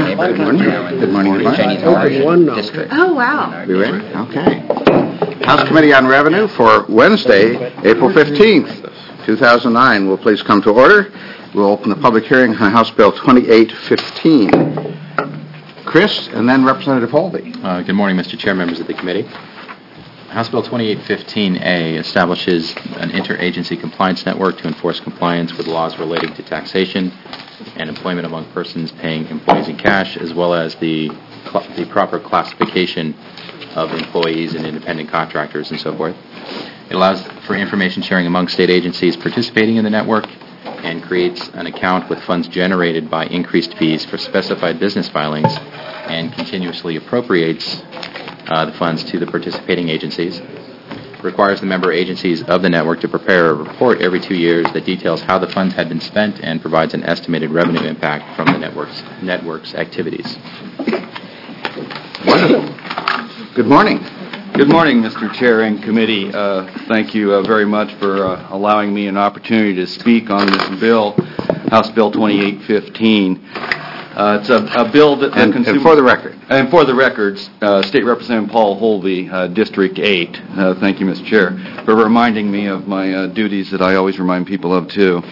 Good morning. Good morning. District. Oh, wow. We ready? Okay. House Committee on Revenue for Wednesday, April 15th, 2009 will please come to order. We'll open the public hearing on House Bill 2815. Chris, and then Representative Holby. Good morning, Mr. Chair, members of the committee. House Bill 2815A establishes an interagency compliance network to enforce compliance with laws relating to taxation and employment among persons paying employees in cash, as well as the proper classification of employees and independent contractors and so forth. It allows for information sharing among state agencies participating in the network and creates an account with funds generated by increased fees for specified business filings and continuously appropriates the funds to the participating agencies. Requires the member agencies of the network to prepare a report every 2 years that details how the funds had been spent and provides an estimated revenue impact from the network's activities. Wonderful. Good morning. Good morning, Mr. Chair and committee. Thank you very much for allowing me an opportunity to speak on this bill, House Bill 2815. It's a bill that and for the record. And for the records, State Representative Paul Holby, District 8. Thank you, Mr. Chair, for reminding me of my duties that I always remind people of, too.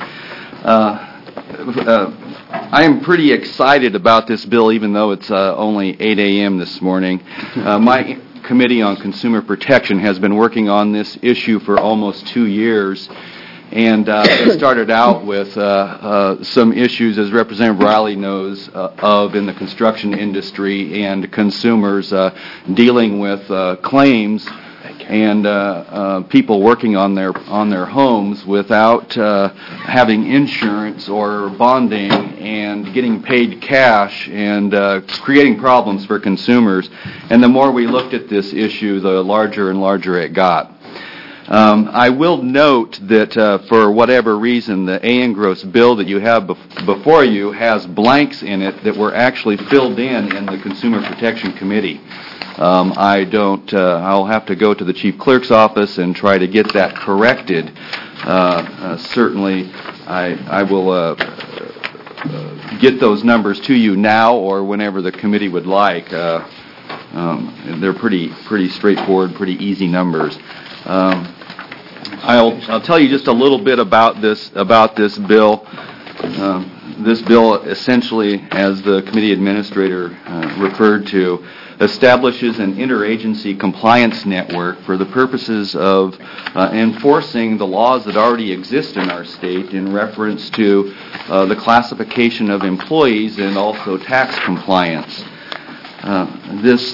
I am pretty excited about this bill, even though it's only 8 a.m. this morning. My Committee on Consumer Protection has been working on this issue for almost 2 years. And it started out with some issues, as Representative Riley knows, of in the construction industry and consumers dealing with claims and people working on their homes without having insurance or bonding and getting paid cash and creating problems for consumers. And the more we looked at this issue, the larger and larger it got. I will note that for whatever reason, the A.N. bill that you have before you has blanks in it that were actually filled in the Consumer Protection Committee. I'll have to go to the Chief Clerk's office and try to get that corrected. Certainly, I will get those numbers to you now or whenever the committee would like. They're pretty straightforward, pretty easy numbers. I'll tell you just a little bit about this bill. This bill essentially, as the committee administrator referred to, establishes an interagency compliance network for the purposes of enforcing the laws that already exist in our state in reference to the classification of employees and also tax compliance. This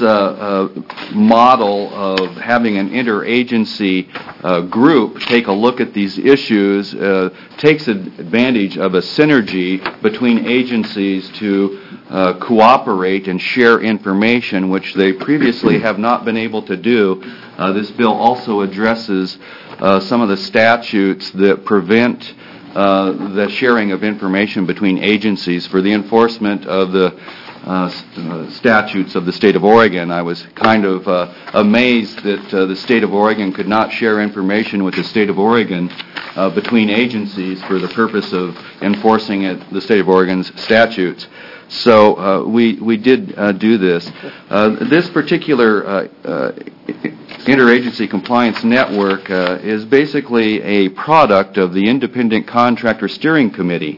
model of having an interagency group take a look at these issues takes advantage of a synergy between agencies to cooperate and share information, which they previously have not been able to do. This bill also addresses some of the statutes that prevent the sharing of information between agencies for the enforcement of the statutes of the state of Oregon. I was kind of amazed that the state of Oregon could not share information with the state of Oregon between agencies for the purpose of enforcing the state of Oregon's statutes. So we did do this. This particular interagency compliance network is basically a product of the Independent Contractor Steering Committee.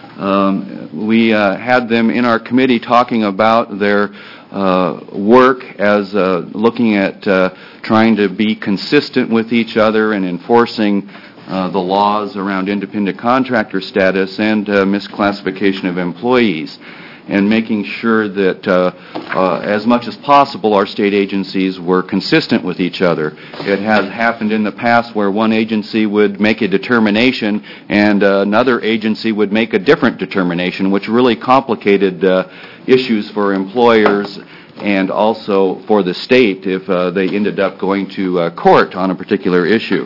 We had them in our committee talking about their work as looking at trying to be consistent with each other and enforcing the laws around independent contractor status and misclassification of employees, and making sure that as much as possible our state agencies were consistent with each other. It has happened in the past where one agency would make a determination and another agency would make a different determination, which really complicated issues for employers and also for the state if they ended up going to court on a particular issue.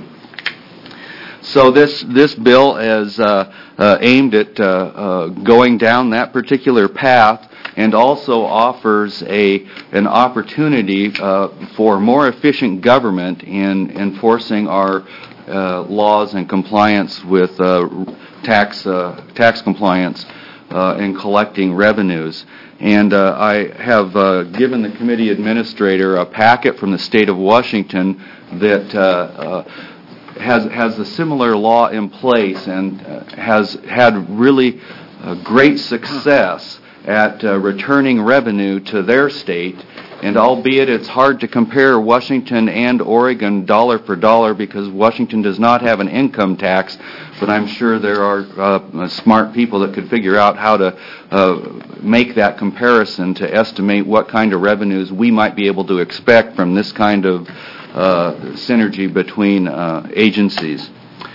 So this bill is aimed at going down that particular path and also offers an opportunity for more efficient government in enforcing our laws and compliance with tax compliance in collecting revenues. And I have given the committee administrator a packet from the state of Washington that has a similar law in place and has had really great success at returning revenue to their state. And albeit it's hard to compare Washington and Oregon dollar for dollar because Washington does not have an income tax, but I'm sure there are smart people that could figure out how to make that comparison to estimate what kind of revenues we might be able to expect from this kind of synergy between agencies.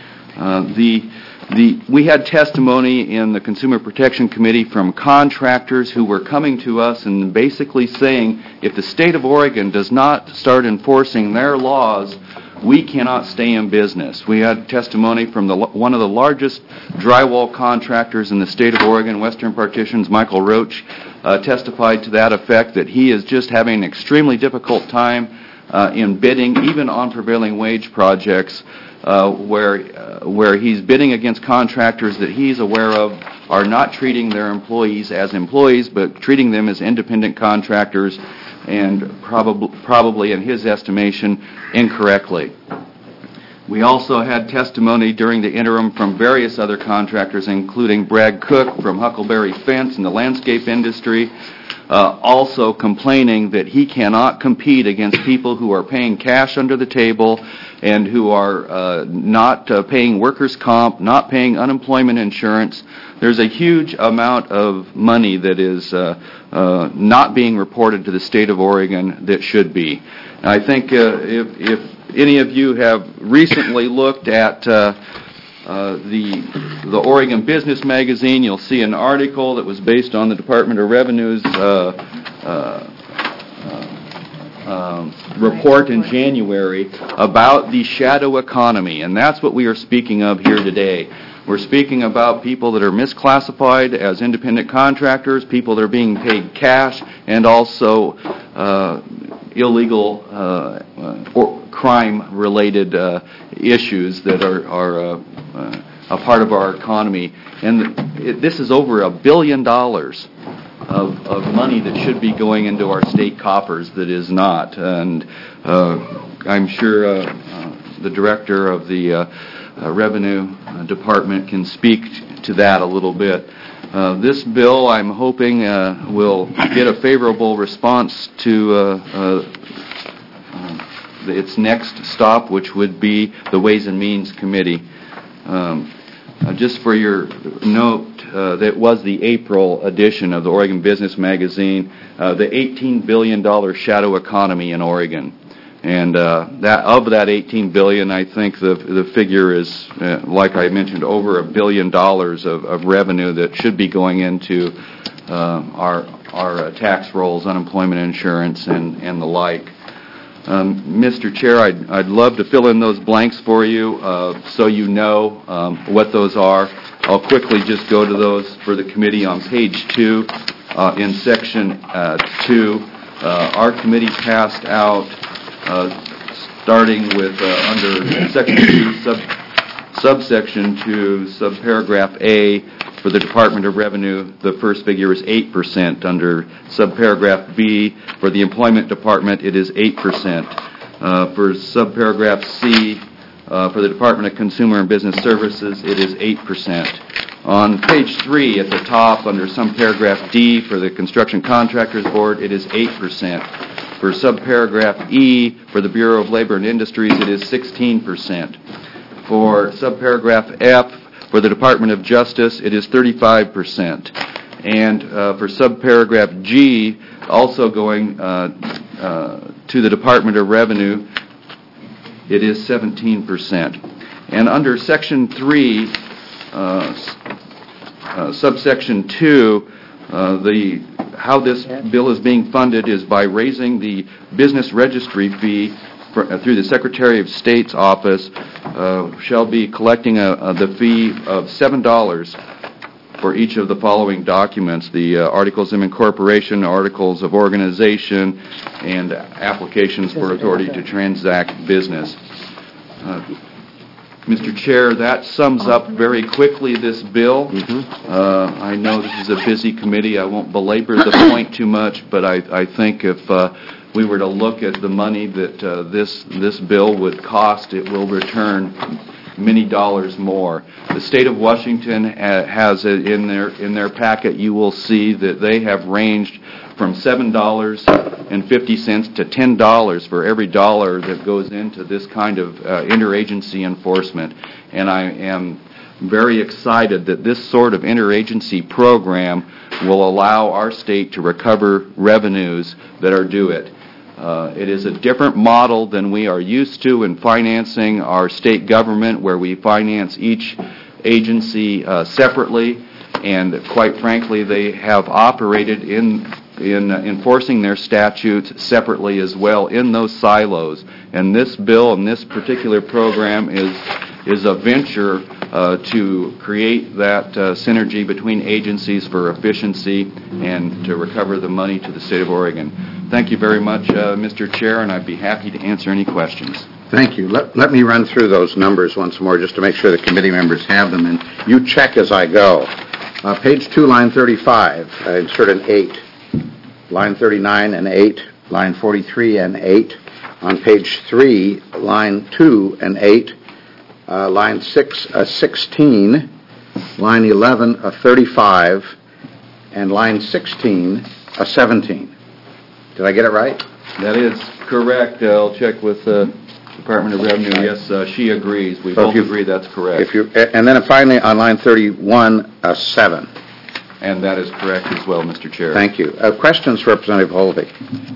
We had testimony in the Consumer Protection Committee from contractors who were coming to us and basically saying, if the state of Oregon does not start enforcing their laws, we cannot stay in business. We had testimony from one of the largest drywall contractors in the state of Oregon, Western Partitions, Michael Roach, testified to that effect, that he is just having an extremely difficult time in bidding, even on prevailing wage projects, where he's bidding against contractors that he's aware of are not treating their employees as employees, but treating them as independent contractors, and probably in his estimation, incorrectly. We also had testimony during the interim from various other contractors, including Brad Cook from Huckleberry Fence in the landscape industry, also complaining that he cannot compete against people who are paying cash under the table and who are not paying workers' comp, not paying unemployment insurance. There's a huge amount of money that is not being reported to the state of Oregon that should be. And I think if any of you have recently looked at the Oregon Business Magazine, you'll see an article that was based on the Department of Revenue's report in January about the shadow economy, and that's what we are speaking of here today. We're speaking about people that are misclassified as independent contractors, people that are being paid cash, and also illegal or crime-related issues that are a part of our economy. And this is over $1 billion of money that should be going into our state coffers that is not. And I'm sure the director of the Revenue Department can speak to that a little bit. This bill, I'm hoping, will get a favorable response to its next stop, which would be the Ways and Means Committee. Just for your note, that was the April edition of the Oregon Business Magazine, the $18 billion shadow economy in Oregon. And that $18 billion, I think the figure is, like I mentioned, over $1 billion of revenue that should be going into our tax rolls, unemployment insurance, and the like. Mr. Chair, I'd love to fill in those blanks for you so you know what those are. I'll quickly just go to those for the committee on page 2. In section 2, our committee passed out, starting with under section 2, subsection 2, subparagraph A, for the Department of Revenue, the first figure is 8%. Under subparagraph B, for the Employment Department, it is 8%. For subparagraph C, for the Department of Consumer and Business Services, it is 8%. On page 3 at the top, under subparagraph D, for the Construction Contractors Board, it is 8%. For subparagraph E, for the Bureau of Labor and Industries, it is 16%. For subparagraph F, for the Department of Justice, it is 35%. And for subparagraph G, also going to the Department of Revenue, it is 17%. And under section 3, subsection 2, how this bill is being funded is by raising the business registry fee through the Secretary of State's office. Shall be collecting the fee of $7 for each of the following documents: the Articles of Incorporation, Articles of Organization, and applications for authority to transact business. Mr. Chair, that sums up very quickly this bill. I know this is a busy committee. I won't belabor the point too much, but I think if we were to look at the money that this bill would cost, it will return many dollars more. The state of Washington has in their packet. You will see that they have ranged from $7.50 to $10 for every dollar that goes into this kind of interagency enforcement. And I am very excited that this sort of interagency program will allow our state to recover revenues that are due it. It is a different model than we are used to in financing our state government, where we finance each agency separately, and quite frankly, they have operated in enforcing their statutes separately as well in those silos. And this bill and this particular program is a venture to create that synergy between agencies for efficiency and to recover the money to the state of Oregon. Thank you very much, Mr. Chair, and I'd be happy to answer any questions. Thank you. Let me run through those numbers once more just to make sure the committee members have them, and you check as I go. Page 2, line 35, insert an 8. Line 39, an 8. Line 43, an 8. On page 3, line 2, an 8. Line 6, a 16. Line 11, a 35. And line 16, a 17. Did I get it right? That is correct. I'll check with the Department of Revenue. Yes, she agrees. We both agree that's correct. And then finally, on line 31, a 7. And that is correct as well, Mr. Chair. Thank you. Questions for Representative Holvey?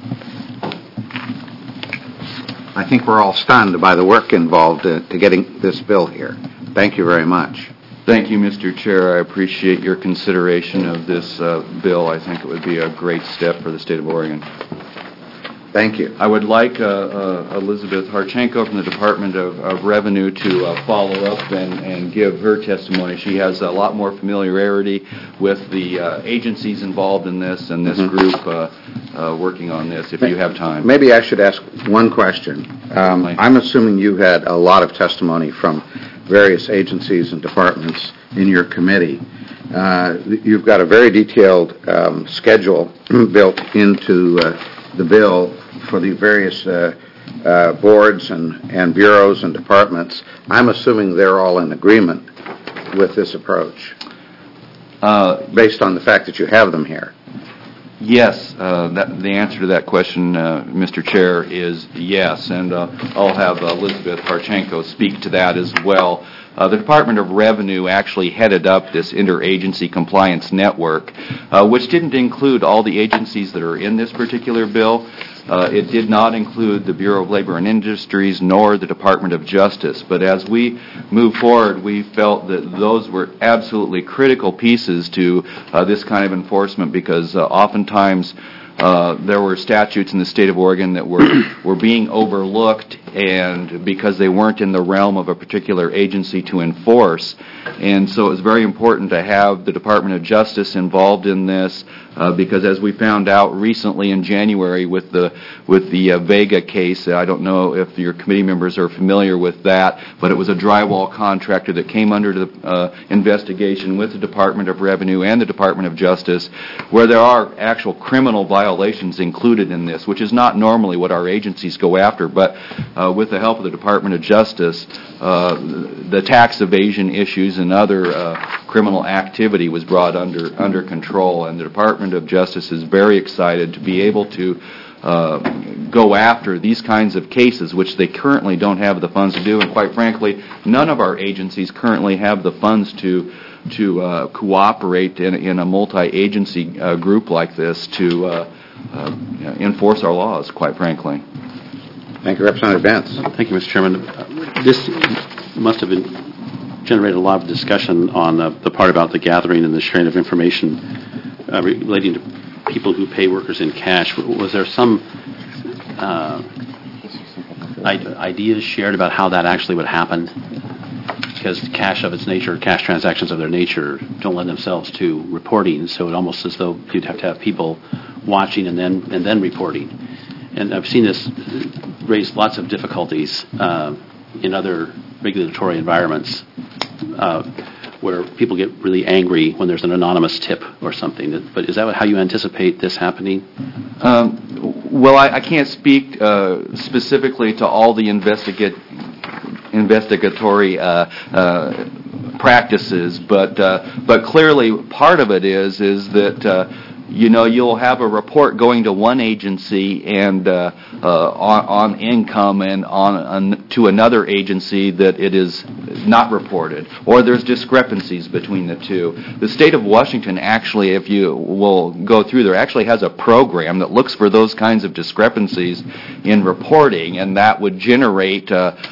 I think we're all stunned by the work involved to getting this bill here. Thank you very much. Thank you, Mr. Chair. I appreciate your consideration of this bill. I think it would be a great step for the state of Oregon. Thank you. I would like Elizabeth Harchenko from the Department of Revenue to follow up and give her testimony. She has a lot more familiarity with the agencies involved in this and this group working on this, if you have time. Maybe I should ask one question. I'm assuming you had a lot of testimony from various agencies and departments in your committee. You've got a very detailed schedule built into the bill for the various boards and bureaus and departments. I'm assuming they're all in agreement with this approach, based on the fact that you have them here. Yes, the answer to that question, Mr. Chair, is yes, and I'll have Elizabeth Harchenko speak to that as well. The Department of Revenue actually headed up this interagency compliance network, which didn't include all the agencies that are in this particular bill. It did not include the Bureau of Labor and Industries nor the Department of Justice. But as we move forward, we felt that those were absolutely critical pieces to this kind of enforcement, because oftentimes there were statutes in the state of Oregon that were being overlooked, and because they weren't in the realm of a particular agency to enforce. And so it was very important to have the Department of Justice involved in this, because as we found out recently in January with the Vega case, I don't know if your committee members are familiar with that, but it was a drywall contractor that came under the investigation with the Department of Revenue and the Department of Justice, where there are actual criminal violations included in this, which is not normally what our agencies go after. But with the help of the Department of Justice, the tax evasion issues and other criminal activity was brought under control, and the Department of Justice is very excited to be able to go after these kinds of cases, which they currently don't have the funds to do, and quite frankly, none of our agencies currently have the funds to cooperate in a multi-agency group like this to enforce our laws, quite frankly. Thank you, Representative Vance. Thank you, Mr. Chairman. This must have generated a lot of discussion on the part about the gathering and the sharing of information relating to people who pay workers in cash. Was there some ideas shared about how that actually would happen? Because cash of its nature, cash transactions of their nature, don't lend themselves to reporting, so it almost as though you'd have to have people watching and then reporting. And I've seen this raise lots of difficulties in other regulatory environments where people get really angry when there's an anonymous tip or something. But is that how you anticipate this happening? Well, I can't speak specifically to all the investigatory practices, but clearly part of it is that you'll have a report going to one agency and on income and on to another agency that it is not reported, or there's discrepancies between the two. The state of Washington actually, if you will go through there, actually has a program that looks for those kinds of discrepancies in reporting, and that would generate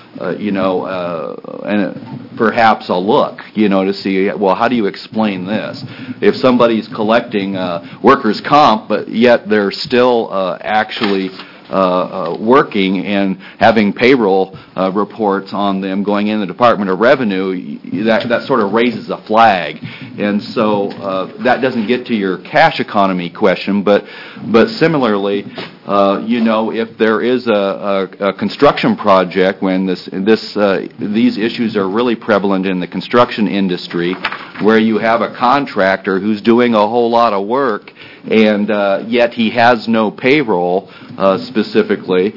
perhaps a look, to see, well, how do you explain this? If somebody's collecting workers' comp, but yet they're still actually working and having payroll reports on them going in the Department of Revenue, that sort of raises a flag. And so that doesn't get to your cash economy question, but similarly, if there is a construction project when these issues are really prevalent in the construction industry, where you have a contractor who's doing a whole lot of work and yet he has no payroll specifically,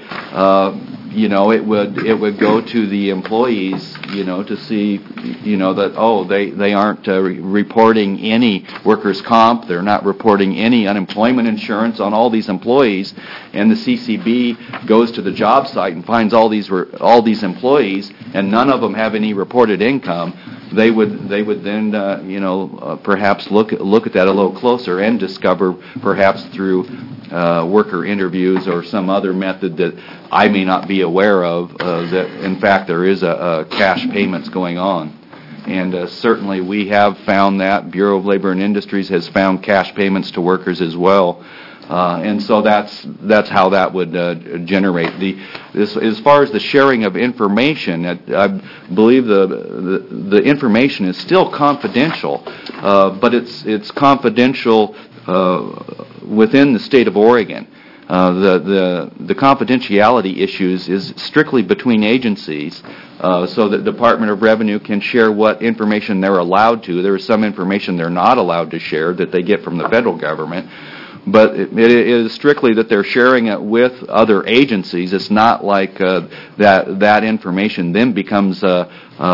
it would go to the employees, to see, that, they aren't reporting any workers' comp, they're not reporting any unemployment insurance on all these employees, and the CCB goes to the job site and finds all these employees, and none of them have any reported income. They would then, perhaps look at that a little closer and discover, perhaps through worker interviews or some other method that I may not be aware of, that in fact there is a cash payments going on. And certainly we have found that. Bureau of Labor and Industries has found cash payments to workers as well. And so that's how that would generate. As far as the sharing of information, I believe the information is still confidential, but it's confidential within the state of Oregon. The confidentiality issues is strictly between agencies, so that the Department of Revenue can share what information they're allowed to. There is some information they're not allowed to share that they get from the federal government. But it is strictly that they're sharing it with other agencies. It's not like that information then becomes, if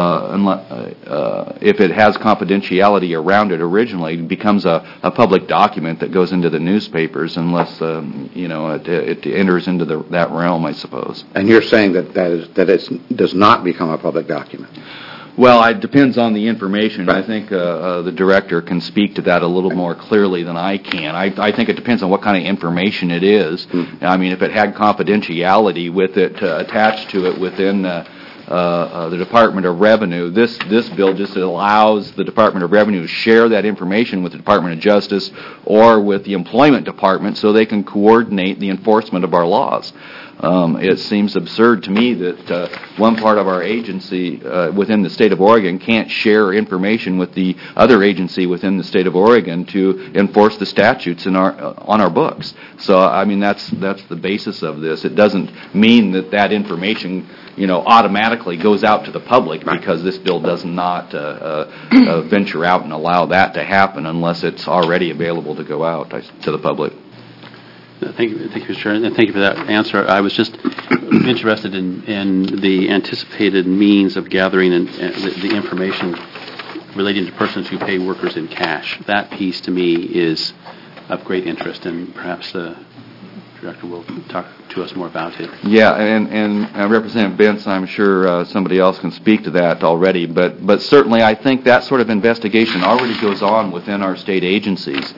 it has confidentiality around it originally, it becomes a public document that goes into the newspapers unless, it enters into that realm, I suppose. And you're saying that it does not become a public document? Well, it depends on the information. Right. I think the director can speak to that a little more clearly than I can. I think it depends on what kind of information it is. I mean, if it had confidentiality with it attached to it within the Department of Revenue, this bill just allows the Department of Revenue to share that information with the Department of Justice or with the Employment Department so they can coordinate the enforcement of our laws. It seems absurd to me that one part of our agency within the state of Oregon can't share information with the other agency within the state of Oregon to enforce the statutes on our books. So, I mean, that's the basis of this. It doesn't mean that information, automatically goes out to the public, because this bill does not venture out and allow that to happen unless it's already available to go out to the public. Thank you, Mr. Chairman, and thank you for that answer. I was just interested in the anticipated means of gathering the information relating to persons who pay workers in cash. That piece, to me, is of great interest, and perhaps the Director will talk to us more about it. Yeah, and Representative Bentz, I'm sure somebody else can speak to that already, but certainly I think that sort of investigation already goes on within our state agencies.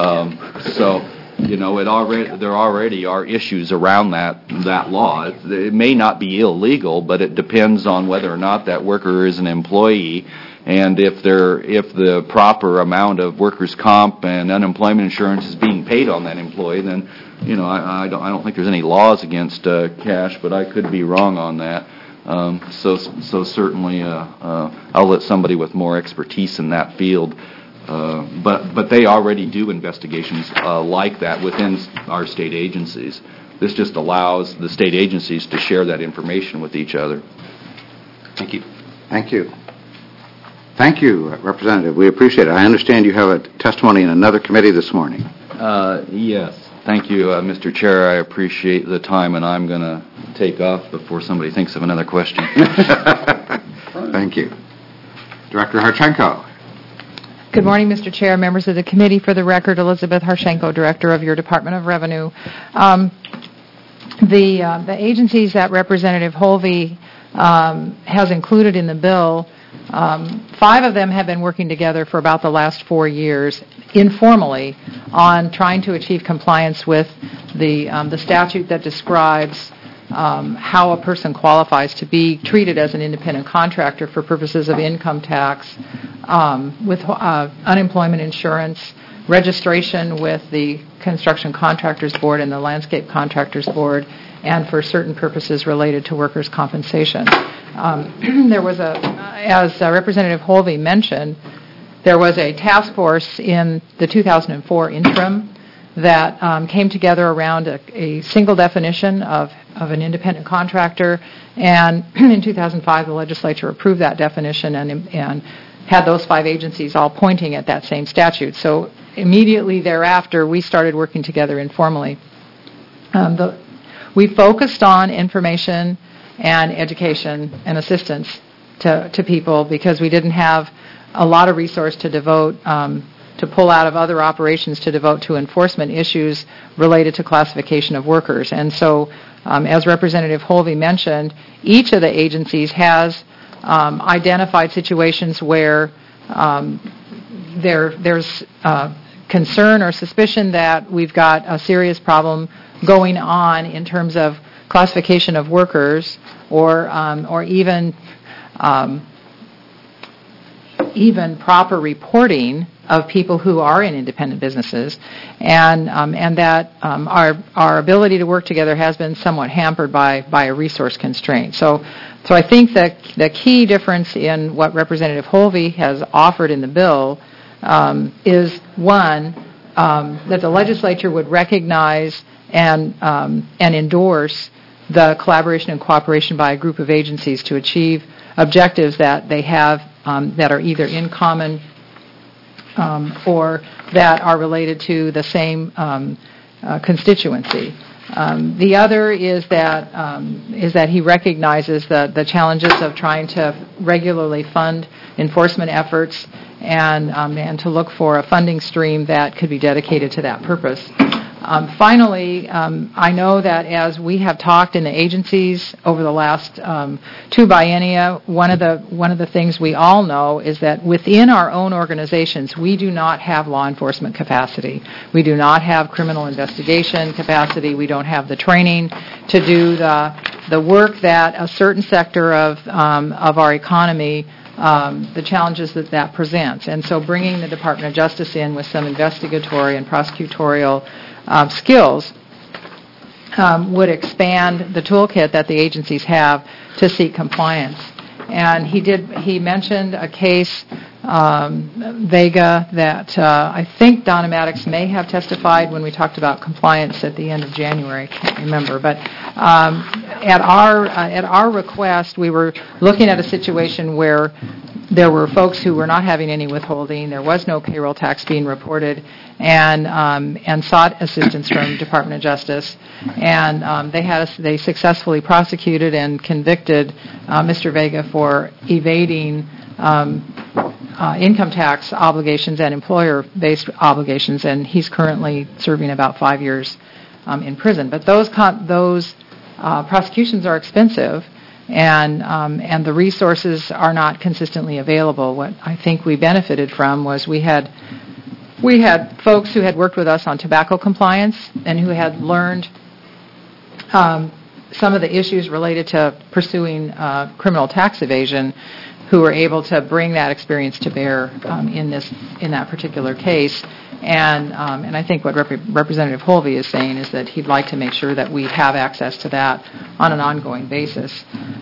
There already are issues around that law. It may not be illegal, but it depends on whether or not that worker is an employee, and if the proper amount of workers' comp and unemployment insurance is being paid on that employee, then I don't think there's any laws against cash, but I could be wrong on that. So certainly I'll let somebody with more expertise in that field. But they already do investigations like that within our state agencies. This just allows the state agencies to share that information with each other. Thank you. Thank you. Thank you, Representative. We appreciate it. I understand you have a testimony in another committee this morning. Yes. Thank you, Mr. Chair. I appreciate the time, and I'm going to take off before somebody thinks of another question. Thank you. Director Harchenko. Good morning, Mr. Chair, members of the committee. For the record, Elizabeth Harchenko, Director of your Department of Revenue. The agencies that Representative Holvey has included in the bill, 5 of them have been working together for about the last 4 years informally on trying to achieve compliance with the statute that describes how a person qualifies to be treated as an independent contractor for purposes of income tax, with unemployment insurance, registration with the Construction Contractors Board and the Landscape Contractors Board, and for certain purposes related to workers' compensation. There was as Representative Holvey mentioned, there was a task force in the 2004 interim that came together around a single definition of an independent contractor, and in 2005 the legislature approved that definition and had those 5 agencies all pointing at that same statute. So immediately thereafter we started working together informally. We focused on information and education and assistance to people because we didn't have a lot of resource to devote to pull out of other operations to devote to enforcement issues related to classification of workers. And so, as Representative Holvey mentioned, each of the agencies has identified situations where there's concern or suspicion that we've got a serious problem going on in terms of classification of workers or even proper reporting of people who are in independent businesses, and that our ability to work together has been somewhat hampered by a resource constraint. So I think that the key difference in what Representative Holvey has offered in the bill is, one, that the legislature would recognize and endorse the collaboration and cooperation by a group of agencies to achieve objectives that they have that are either in common or that are related to the same constituency. The other is that he recognizes the challenges of trying to regularly fund enforcement efforts and to look for a funding stream that could be dedicated to that purpose. Finally, I know that as we have talked in the agencies over the last 2 biennia, one of the things we all know is that within our own organizations, we do not have law enforcement capacity. We do not have criminal investigation capacity. We don't have the training to do the work that a certain sector of our economy, the challenges that presents. And so bringing the Department of Justice in with some investigatory and prosecutorial skills would expand the toolkit that the agencies have to seek compliance. And he mentioned a case, Vega, that I think Donna Maddox may have testified when we talked about compliance at the end of January. I can't remember, but at our request, we were looking at a situation where there were folks who were not having any withholding. There was no payroll tax being reported, and sought assistance from Department of Justice. And they successfully prosecuted and convicted Mr. Vega for evading income tax obligations and employer-based obligations, and he's currently serving about 5 years in prison. But those prosecutions are expensive, and the resources are not consistently available. What I think we benefited from was we had folks who had worked with us on tobacco compliance and who had learned some of the issues related to pursuing criminal tax evasion, who were able to bring that experience to bear in that particular case. And I think what Representative Holvey is saying is that he'd like to make sure that we have access to that on an ongoing basis.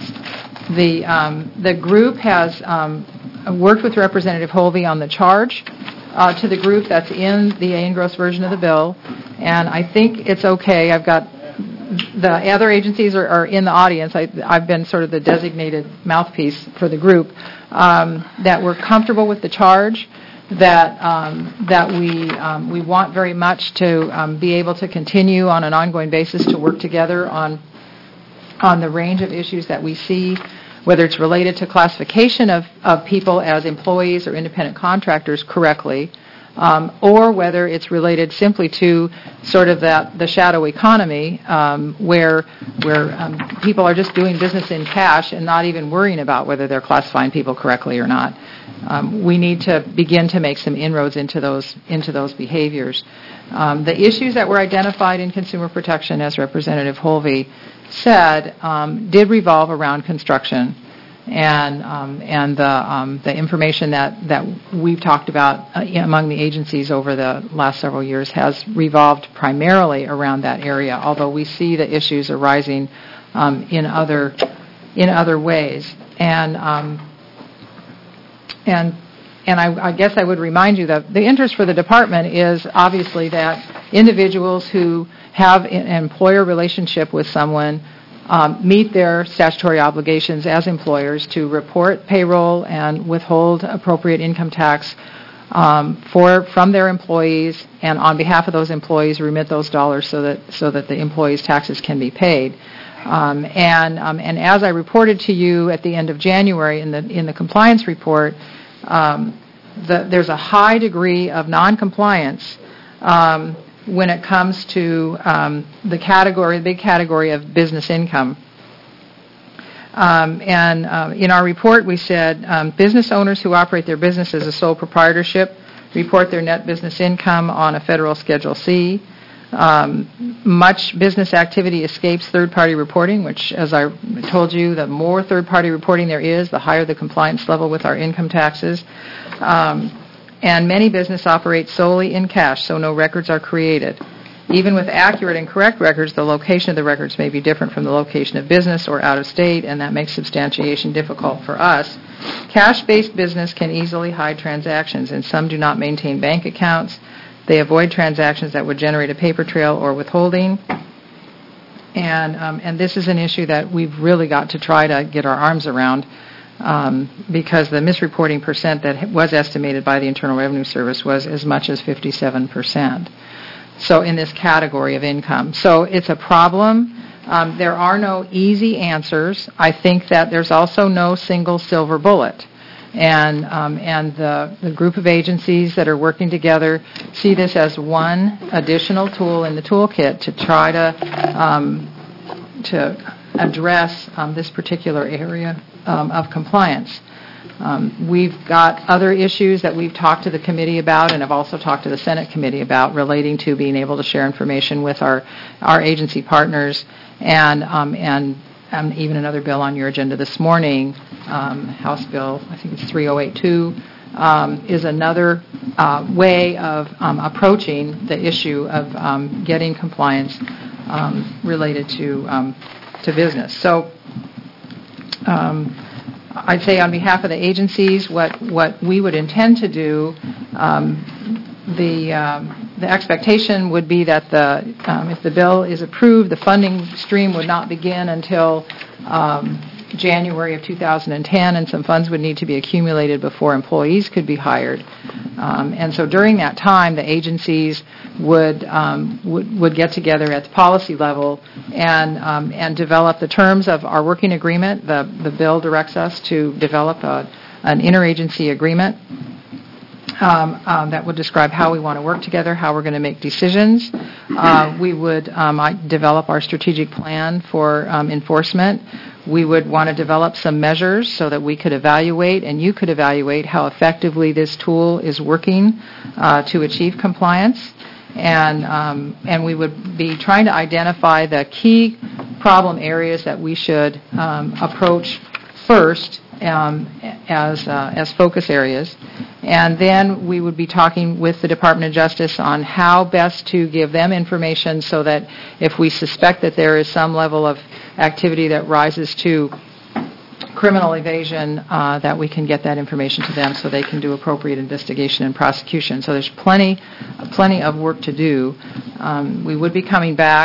The group has worked with Representative Holvey on the charge to the group that's in the A. Engross version of the bill, and I think it's okay. I've got the other agencies are in the audience. I've been sort of the designated mouthpiece for the group, that we're comfortable with the charge, that we want very much to be able to continue on an ongoing basis to work together on the range of issues that we see, whether it's related to classification of people as employees or independent contractors correctly, or whether it's related simply to sort of the shadow economy, where people are just doing business in cash and not even worrying about whether they're classifying people correctly or not. We need to begin to make some inroads into those behaviors. The issues that were identified in consumer protection, as Representative Holvey said, did revolve around construction, and the information that we've talked about among the agencies over the last several years has revolved primarily around that area. Although we see the issues arising in other ways, and I guess I would remind you that the interest for the department is obviously that individuals who have an employer relationship with someone meet their statutory obligations as employers to report payroll and withhold appropriate income tax from their employees, and on behalf of those employees remit those dollars so that the employees' taxes can be paid. And as I reported to you at the end of January in the compliance report, there's a high degree of noncompliance when it comes to the big category of business income. In our report, we said business owners who operate their business as a sole proprietorship report their net business income on a federal Schedule C. Much business activity escapes third-party reporting, which, as I told you, the more third-party reporting there is, the higher the compliance level with our income taxes. And many business operate solely in cash, so no records are created. Even with accurate and correct records, the location of the records may be different from the location of business or out of state, and that makes substantiation difficult for us. Cash-based business can easily hide transactions, and some do not maintain bank accounts. They avoid transactions that would generate a paper trail or withholding. And this is an issue that we've really got to try to get our arms around, because the misreporting percent that was estimated by the Internal Revenue Service was as much as 57%. So in this category of income. So it's a problem. There are no easy answers. I think that there's also no single silver bullet. And the group of agencies that are working together see this as one additional tool in the toolkit to try to address this particular area of compliance. We've got other issues that we've talked to the committee about, and have also talked to the Senate committee about, relating to being able to share information with our agency partners, and even another bill on your agenda this morning, House Bill, I think it's 3082, is another way of approaching the issue of getting compliance related to business. So I'd say on behalf of the agencies, what we would intend to do, the expectation would be that if the bill is approved, the funding stream would not begin until January of 2010, and some funds would need to be accumulated before employees could be hired. And so during that time, the agencies would get together at the policy level and develop the terms of our working agreement. The bill directs us to develop an interagency agreement that would describe how we want to work together, how we're going to make decisions. We would develop our strategic plan for enforcement. We would want to develop some measures so that we could evaluate, and you could evaluate, how effectively this tool is working to achieve compliance. And we would be trying to identify the key problem areas that we should approach first as focus areas. And then we would be talking with the Department of Justice on how best to give them information, so that if we suspect that there is some level of activity that rises to criminal evasion, that we can get that information to them so they can do appropriate investigation and prosecution. So there's plenty of work to do. We would be coming back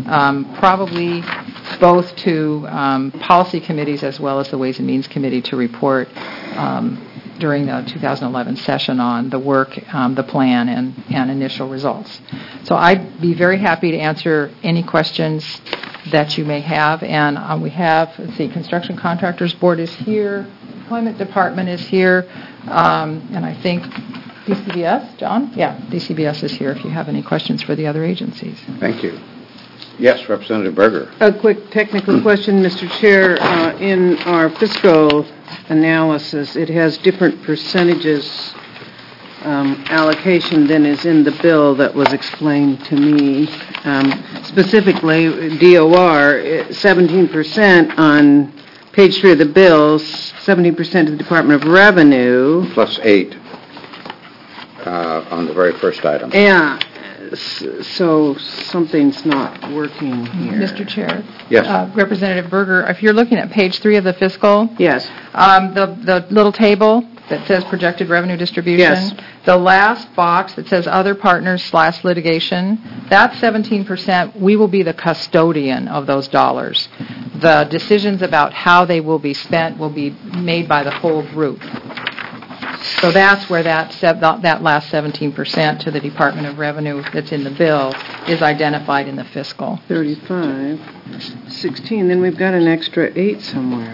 probably both to policy committees as well as the Ways and Means Committee to report during the 2011 session on the work, the plan, and initial results. So I'd be very happy to answer any questions that you may have. And we have, let's see, Construction Contractors Board is here, Employment Department is here, and I think DCBS, John? Yeah, DCBS is here if you have any questions for the other agencies. Thank you. Yes, Representative Berger. A quick technical question, Mr. Chair. In our fiscal analysis, it has different percentages allocation than is in the bill that was explained to me. Specifically, DOR, 17% on page 3 of the bill, 17% to the Department of Revenue. Plus 8 on the very first item. Yeah. So something's not working here. Mr. Chair? Yes. Representative Berger, if you're looking at page 3 of the fiscal, Yes. the little table that says projected revenue distribution, Yes. the last box that says other partners / litigation, that's 17%. We will be the custodian of those dollars. The decisions about how they will be spent will be made by the whole group. So that's where that last 17% to the Department of Revenue that's in the bill is identified in the fiscal. 35, 16, then we've got an extra 8 somewhere.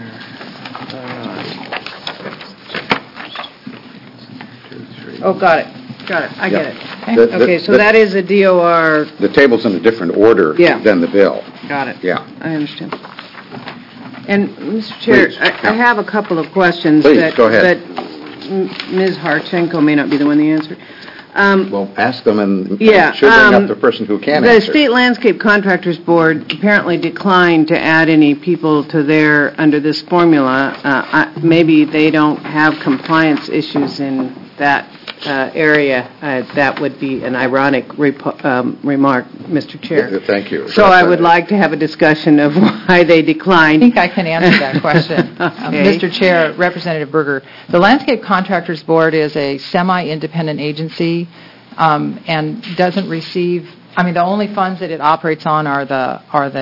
Oh, got it. I get it. Okay, so that is a DOR. The table's in a different order than the bill. Got it. Yeah. I understand. And, Mr. Chair, Please. I have a couple of questions. Please, go ahead. That Ms. Harchenko may not be the one to answer. Well, ask them and Yeah, should bring up the person who can The answer. State Landscape Contractors Board apparently declined to add any people to their, under this formula. Maybe they don't have compliance issues in that area. That would be an ironic remark, Mr. Chair. Thank you. So I would like to have a discussion of why they I declined. think I can answer that question. Okay. Mr. Chair, Representative Berger, the Landscape Contractors Board is a semi-independent agency and doesn't receive, the only funds that it operates on are the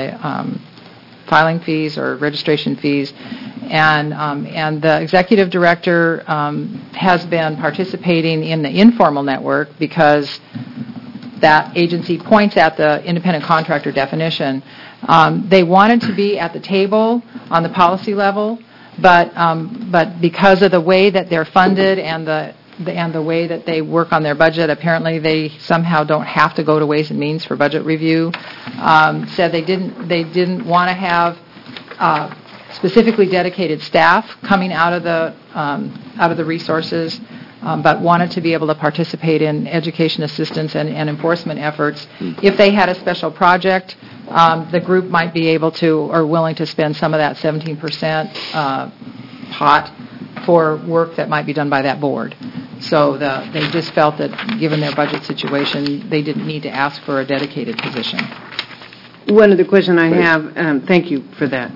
filing fees or registration fees. And the executive director has been participating in the informal network because that agency points at the independent contractor definition. They wanted to be at the table on the policy level, but because of the way that they're funded and the way that they work on their budget, apparently they somehow don't have to go to Ways and Means for budget review. Said they didn't want to have specifically dedicated staff coming out of the resources, but wanted to be able to participate in education assistance and enforcement efforts. If they had a special project, the group might be able to or willing to spend some of that 17% pot for work that might be done by that board. So they just felt that given their budget situation, they didn't need to ask for a dedicated position. One other question I have, thank you for that.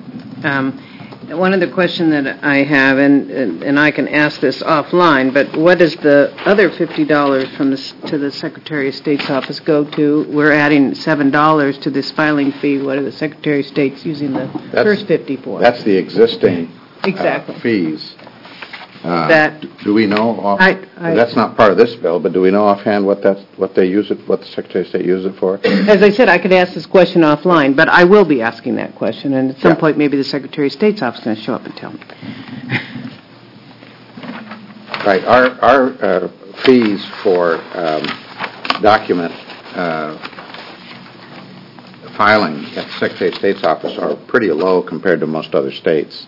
One other question that I have, and I can ask this offline, but what does the other $50 to the Secretary of State's office go to? We're adding $7 to this filing fee. What are the Secretary of State's using the first 50 for? That's the existing Exactly. fees. Do we know? That's not part of this bill, but do we know offhand what they use it? What the Secretary of State uses it for? As I said, I could ask this question offline, but I will be asking that question, and at some point maybe the Secretary of State's office is going to show up and tell me. Right. Our fees for document filing at the Secretary of State's office are pretty low compared to most other states.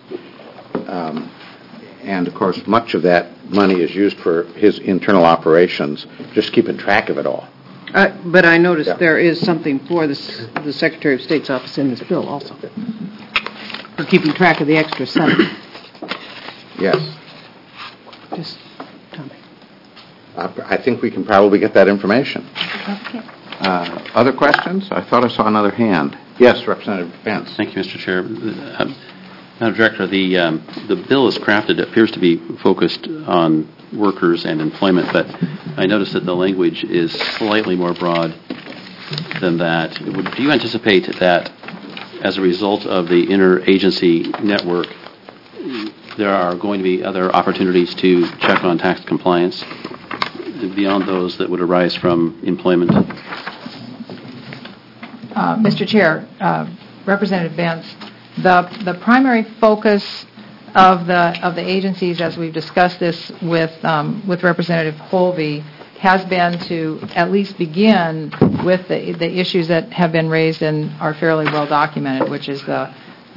And, of course, much of that money is used for his internal operations, just keeping track of it all. But I noticed there is something for the Secretary of State's office in this bill also, for keeping track of the extra $7. Yes. Just tell me. I think we can probably get that information. Okay. Other questions? I thought I saw another hand. Yes, Representative Pence. Thank you, Mr. Chair. Madam Director, the bill is crafted, it appears to be focused on workers and employment, but I noticed that the language is slightly more broad than that. Do you anticipate that as a result of the interagency network, there are going to be other opportunities to check on tax compliance beyond those that would arise from employment? Mr. Chair, Representative Vance, the primary focus of the agencies, as we've discussed this with Representative Holvey, has been to at least begin with the issues that have been raised and are fairly well documented, which is the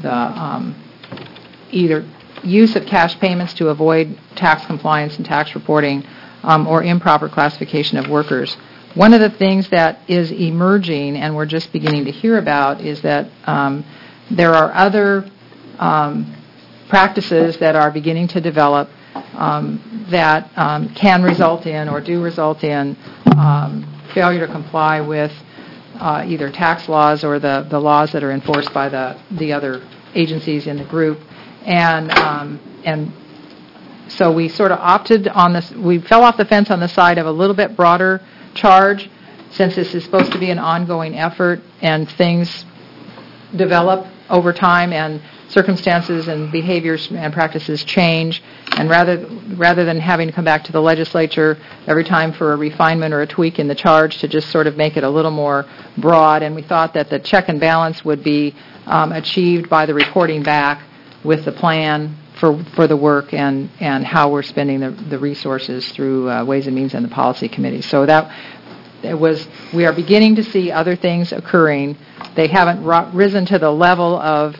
either use of cash payments to avoid tax compliance and tax reporting, or improper classification of workers. One of the things that is emerging, and we're just beginning to hear about, is that there are other practices that are beginning to develop that can result in or do result in failure to comply with either tax laws or the laws that are enforced by the other agencies in the group. And so we sort of opted on this. We fell off the fence on the side of a little bit broader charge, since this is supposed to be an ongoing effort and things develop over time and circumstances and behaviors and practices change, and rather than having to come back to the legislature every time for a refinement or a tweak in the charge, to just sort of make it a little more broad. And we thought that the check and balance would be achieved by the reporting back with the plan for the work and how we're spending the resources through Ways and Means and the Policy Committee. So we are beginning to see other things occurring. They haven't risen to the level of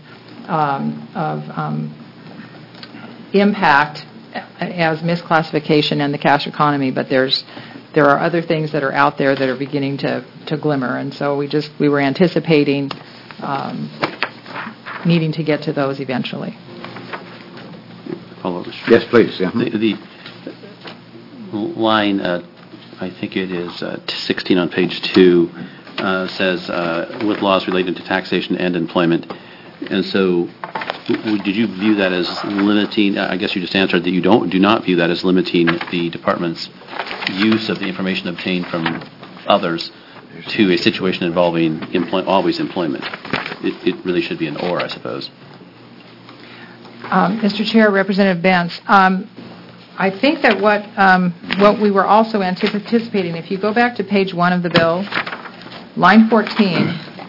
impact as misclassification and the cash economy, but there are other things that are out there that are beginning to glimmer, and so we were anticipating needing to get to those eventually. Yes, please. Yeah. The line, I think it is 16 on page 2, says, with laws related to taxation and employment. And so did you view that as limiting, I guess you just answered that you do not view that as limiting the department's use of the information obtained from others to a situation involving always employment. It really should be an or, I suppose. Mr. Chair, Representative Vance, I think that what we were also anticipating, if you go back to page 1 of the bill, line 14,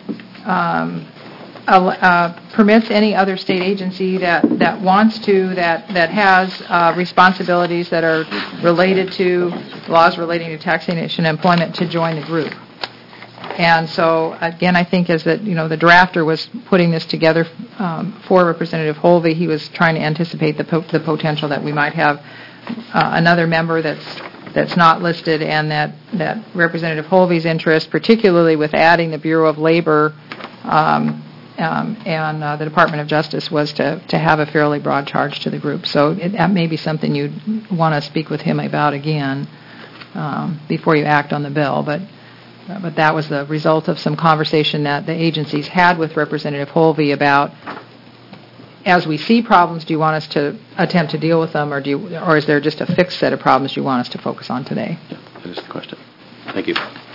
permits any other state agency that wants to, that has responsibilities that are related to laws relating to taxation and employment to join the group. And so, again, I think as that, the drafter was putting this together for Representative Holvey, he was trying to anticipate the potential that we might have another member that's not listed, and that Representative Holvey's interest, particularly with adding the Bureau of Labor and the Department of Justice, was to have a fairly broad charge to the group. So that may be something you'd want to speak with him about again before you act on the bill. But that was the result of some conversation that the agencies had with Representative Holvey about, as we see problems, do you want us to attempt to deal with them, or is there just a fixed set of problems you want us to focus on today? Yeah, that is the question. Thank you.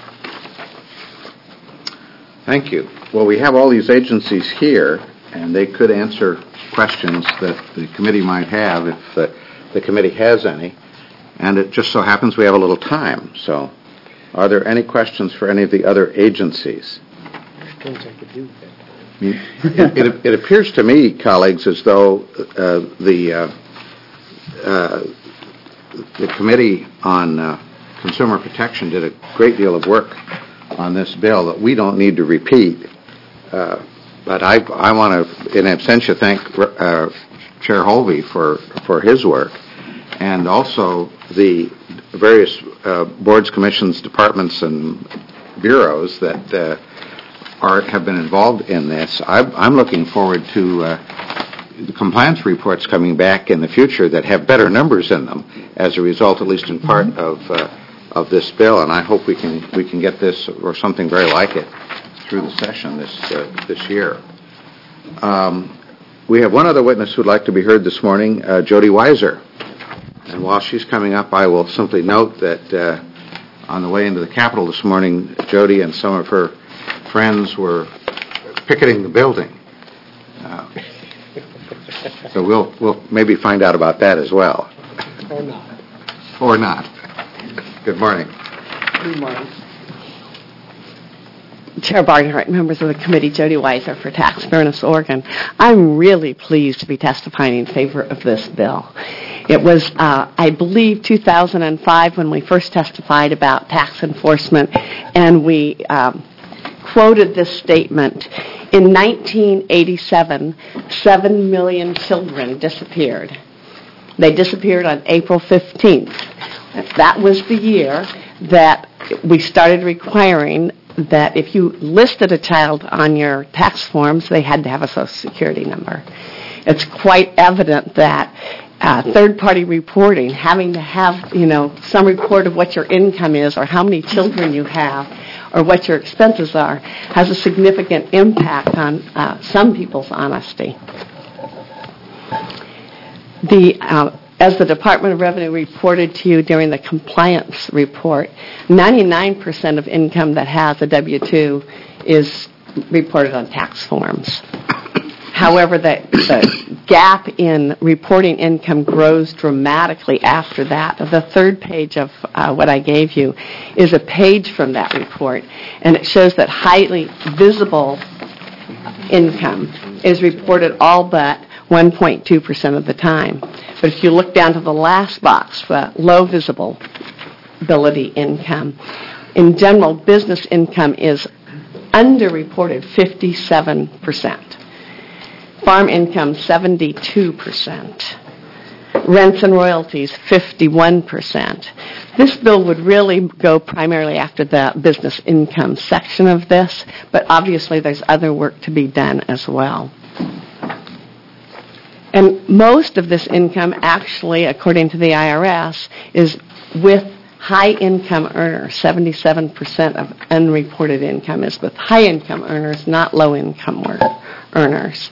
Thank you. Well, we have all these agencies here, and they could answer questions that the committee might have if the committee has any. And it just so happens we have a little time. So are there any questions for any of the other agencies? It appears to me, colleagues, as though the Committee on Consumer Protection did a great deal of work on this bill that we don't need to repeat. But I want to, in absentia, thank Chair Holvey for his work, and also the various boards, commissions, departments, and bureaus that have been involved in this. I'm looking forward to the compliance reports coming back in the future that have better numbers in them as a result, at least in part, of this bill, and I hope we can get this or something very like it through the session this year. We have one other witness who'd like to be heard this morning, Jody Weiser. And while she's coming up, I will simply note that on the way into the Capitol this morning, Jody and some of her friends were picketing the building. So we'll maybe find out about that as well. Or not. Or not. Good morning. Good morning. Chair Barnhart, members of the committee, Jody Weiser for Tax Fairness Oregon. I'm really pleased to be testifying in favor of this bill. It was, I believe, 2005 when we first testified about tax enforcement, and we quoted this statement. In 1987, 7 million children disappeared. They disappeared on April 15th. That was the year that we started requiring that if you listed a child on your tax forms, they had to have a Social Security number. It's quite evident that third-party reporting, having to have, some report of what your income is or how many children you have or what your expenses are, has a significant impact on some people's honesty. As the Department of Revenue reported to you during the compliance report, 99% of income that has a W-2 is reported on tax forms. However, the gap in reporting income grows dramatically after that. The third page of what I gave you is a page from that report, and it shows that highly visible income is reported all but 1.2% of the time. But if you look down to the last box, the low visibility income, in general, business income is underreported 57%. Farm income, 72%. Rents and royalties, 51%. This bill would really go primarily after the business income section of this, but obviously there's other work to be done as well. And most of this income actually, according to the IRS, is with high-income earners. 77% of unreported income is with high-income earners, not low-income earners.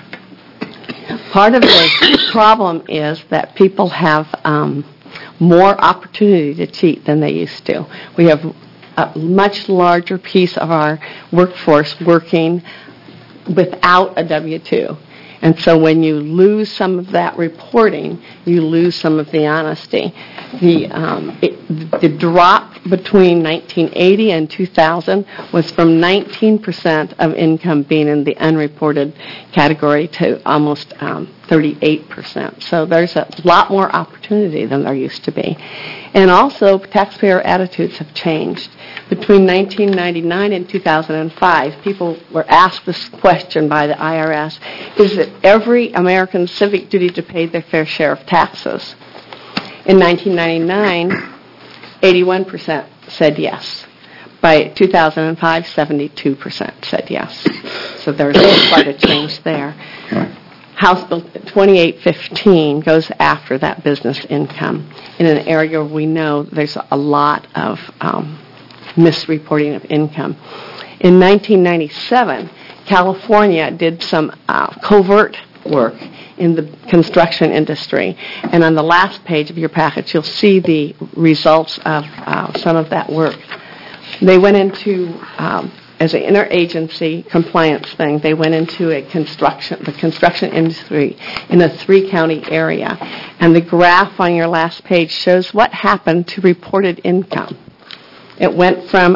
Part of the problem is that people have more opportunity to cheat than they used to. We have a much larger piece of our workforce working without a W-2. And so when you lose some of that reporting, you lose some of the honesty. The drop between 1980 and 2000 was from 19% of income being in the unreported category to almost 38%. So there's a lot more opportunity than there used to be. And also, taxpayer attitudes have changed. Between 1999 and 2005, people were asked this question by the IRS: is it every American's civic duty to pay their fair share of taxes? In 1999, 81% said yes. By 2005, 72% said yes. So there's quite a change there. House Bill 2815 goes after that business income in an area where we know there's a lot of misreporting of income. In 1997, California did some covert work in the construction industry. And on the last page of your package, you'll see the results of some of that work. They went into, as an interagency compliance thing, they went into the construction industry in a 3-county area. And the graph on your last page shows what happened to reported income. It went from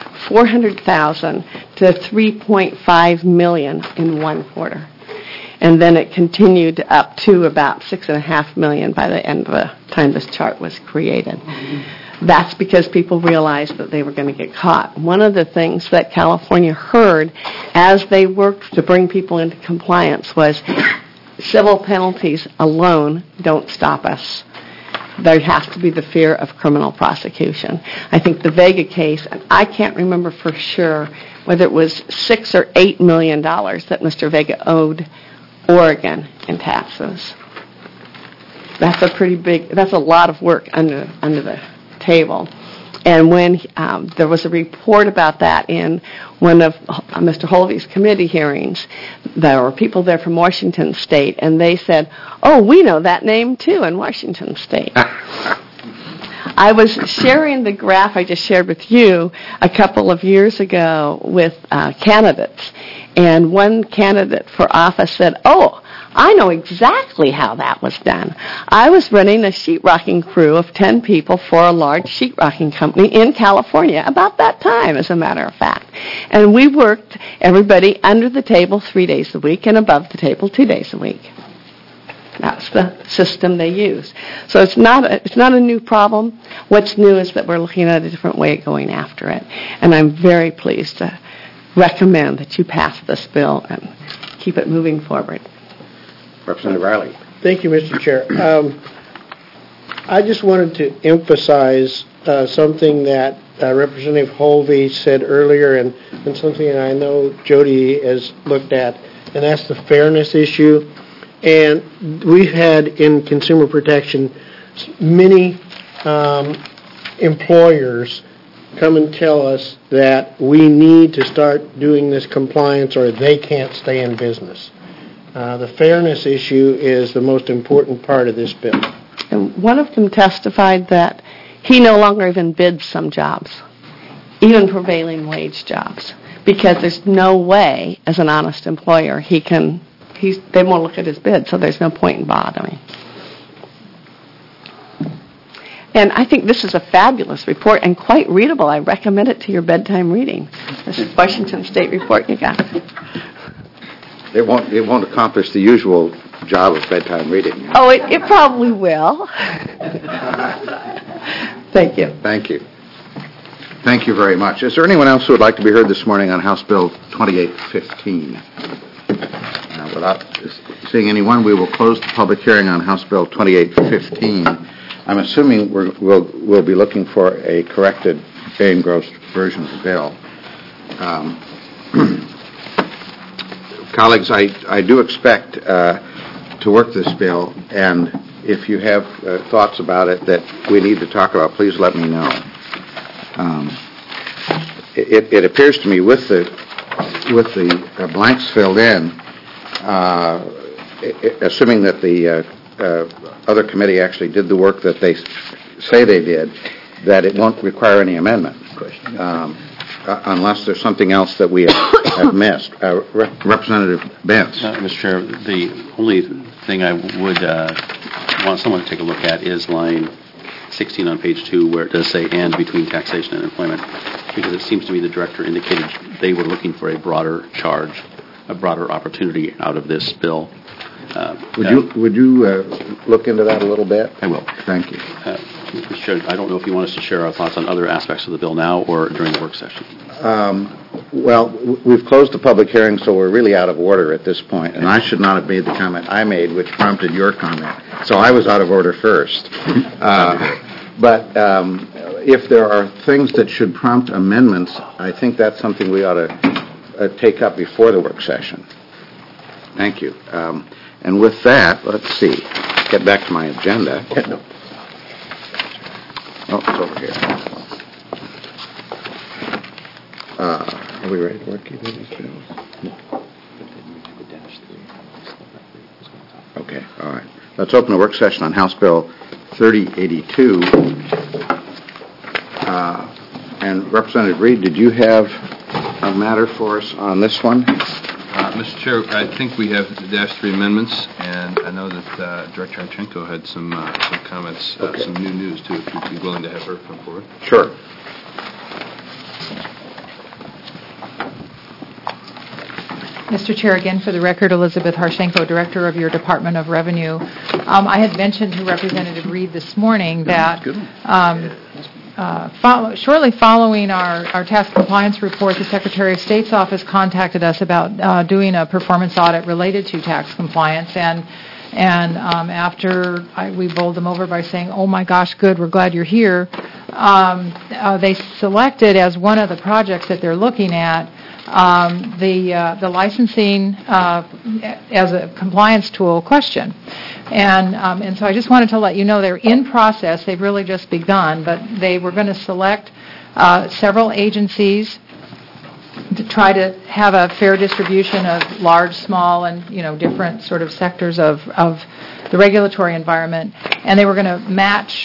$400,000 to $3.5 million in one quarter. And then it continued up to about $6.5 million by the end of the time this chart was created. That's because people realized that they were going to get caught. One of the things that California heard as they worked to bring people into compliance was civil penalties alone don't stop us. There has to be the fear of criminal prosecution. I think the Vega case, and I can't remember for sure whether it was $6 or $8 million that Mr. Vega owed Oregon in taxes. That's a lot of work under the table. And when there was a report about that in one of Mr. Holvey's committee hearings, there were people there from Washington State, and they said, "Oh, we know that name too in Washington State." I was sharing the graph I just shared with you a couple of years ago with candidates, and one candidate for office said, "Oh, I know exactly how that was done. I was running a sheetrocking crew of 10 people for a large sheetrocking company in California about that time, as a matter of fact. And we worked everybody under the table 3 days a week and above the table 2 days a week." That's the system they use. So it's not a new problem. What's new is that we're looking at a different way of going after it. And I'm very pleased to recommend that you pass this bill and keep it moving forward. Representative Riley. Thank you, Mr. Chair. I just wanted to emphasize something that Representative Holvey said earlier, and something that I know Jody has looked at, and that's the fairness issue. And we've had in consumer protection many employers come and tell us that we need to start doing this compliance or they can't stay in business. The fairness issue is the most important part of this bill. And one of them testified that he no longer even bids some jobs, even prevailing wage jobs, because there's no way, as an honest employer, they won't look at his bid, so there's no point in bothering. And I think this is a fabulous report and quite readable. I recommend it to your bedtime reading. This is Washington State report you got. It won't accomplish the usual job of bedtime reading. Oh, it probably will. Thank you. Thank you. Thank you very much. Is there anyone else who would like to be heard this morning on House Bill 2815? Without seeing anyone, we will close the public hearing on House Bill 2815. I'm assuming we'll be looking for a corrected, engrossed version of the bill. Colleagues, I do expect to work this bill, and if you have thoughts about it that we need to talk about, please let me know. It appears to me with the blanks filled in, assuming that the other committee actually did the work that they say they did, that it won't require any amendment, unless there's something else that we have missed. Representative Bentz. Mr. Chair, the only thing I would want someone to take a look at is line 16 on page 2, where it does say "and" between taxation and employment, because it seems to me the director indicated they were looking for a broader charge, a broader opportunity out of this bill. Would you look into that a little bit? I will. Thank you. Mr. Chair, I don't know if you want us to share our thoughts on other aspects of the bill now or during the work session. Well, we've closed the public hearing, so we're really out of order at this point, and I should not have made the comment I made, which prompted your comment. So I was out of order first. But if there are things that should prompt amendments, I think that's something we ought to take up before the work session. Thank you. And with that, let's see. Get back to my agenda. Oh, it's over here. Are we ready to work either of these bills? No. Okay, all right. Let's open a work session on House Bill 3082. And Representative Reed, did you have a matter for us on this one? Mr. Chair, I think we have -3 amendments, and I know that Director Archenko had some comments, some new news, too, if you'd be willing to have her come forward. Sure. Mr. Chair, again, for the record, Elizabeth Harshenko, Director of your Department of Revenue. I had mentioned to Representative Reed this morning that shortly following our tax compliance report, the Secretary of State's office contacted us about doing a performance audit related to tax compliance, and after we bowled them over by saying, "Oh my gosh, good, we're glad you're here," they selected as one of the projects that they're looking at the licensing as a compliance tool question. And so I just wanted to let you know they're in process. They've really just begun, but they were going to select several agencies to try to have a fair distribution of large, small, and different sort of sectors of the regulatory environment. And they were going to match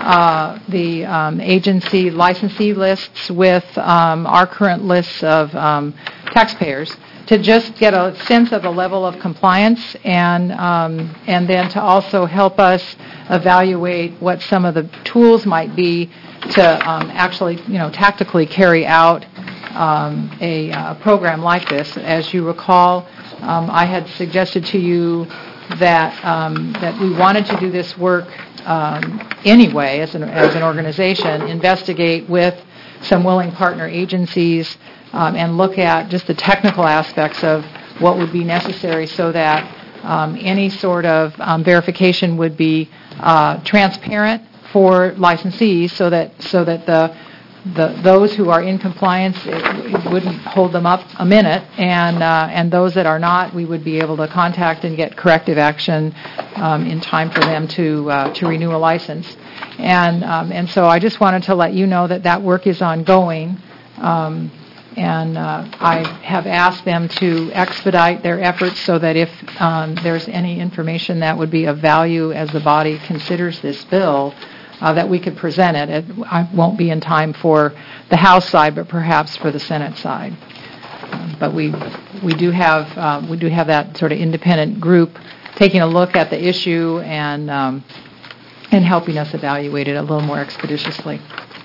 agency licensee lists with our current lists of taxpayers to just get a sense of the level of compliance and then to also help us evaluate what some of the tools might be to actually, tactically carry out a program like this. As you recall, I had suggested to you that we wanted to do this work anyway as an organization, investigate with some willing partner agencies and look at just the technical aspects of what would be necessary so that any sort of verification would be transparent for licensees so that those who are in compliance, it wouldn't hold them up a minute, and those that are not, we would be able to contact and get corrective action in time for them to renew a license. And so I just wanted to let you know that work is ongoing, and I have asked them to expedite their efforts so that if there's any information that would be of value as the body considers this bill, that we could present it. It won't be in time for the House side, but perhaps for the Senate side. But we do have that sort of independent group taking a look at the issue and helping us evaluate it a little more expeditiously.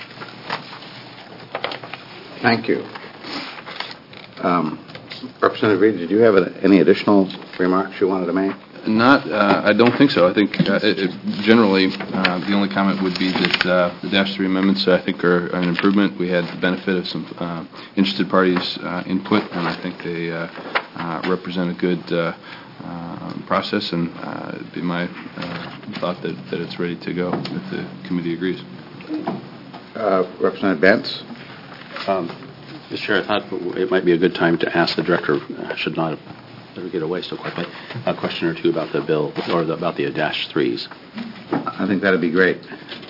Thank you. Representative Reed, did you have any additional remarks you wanted to make? I don't think so. I think generally the only comment would be that the Dash 3 amendments I think are an improvement. We had the benefit of some interested parties' input, and I think they represent a good process, and it'd be my thought that it's ready to go if the committee agrees. Representative Bentz? Mr. Chair, I thought it might be a good time to ask the director, should not have let her get away so quickly, a question or two about the bill or about the Dash 3s. I think that'd be great.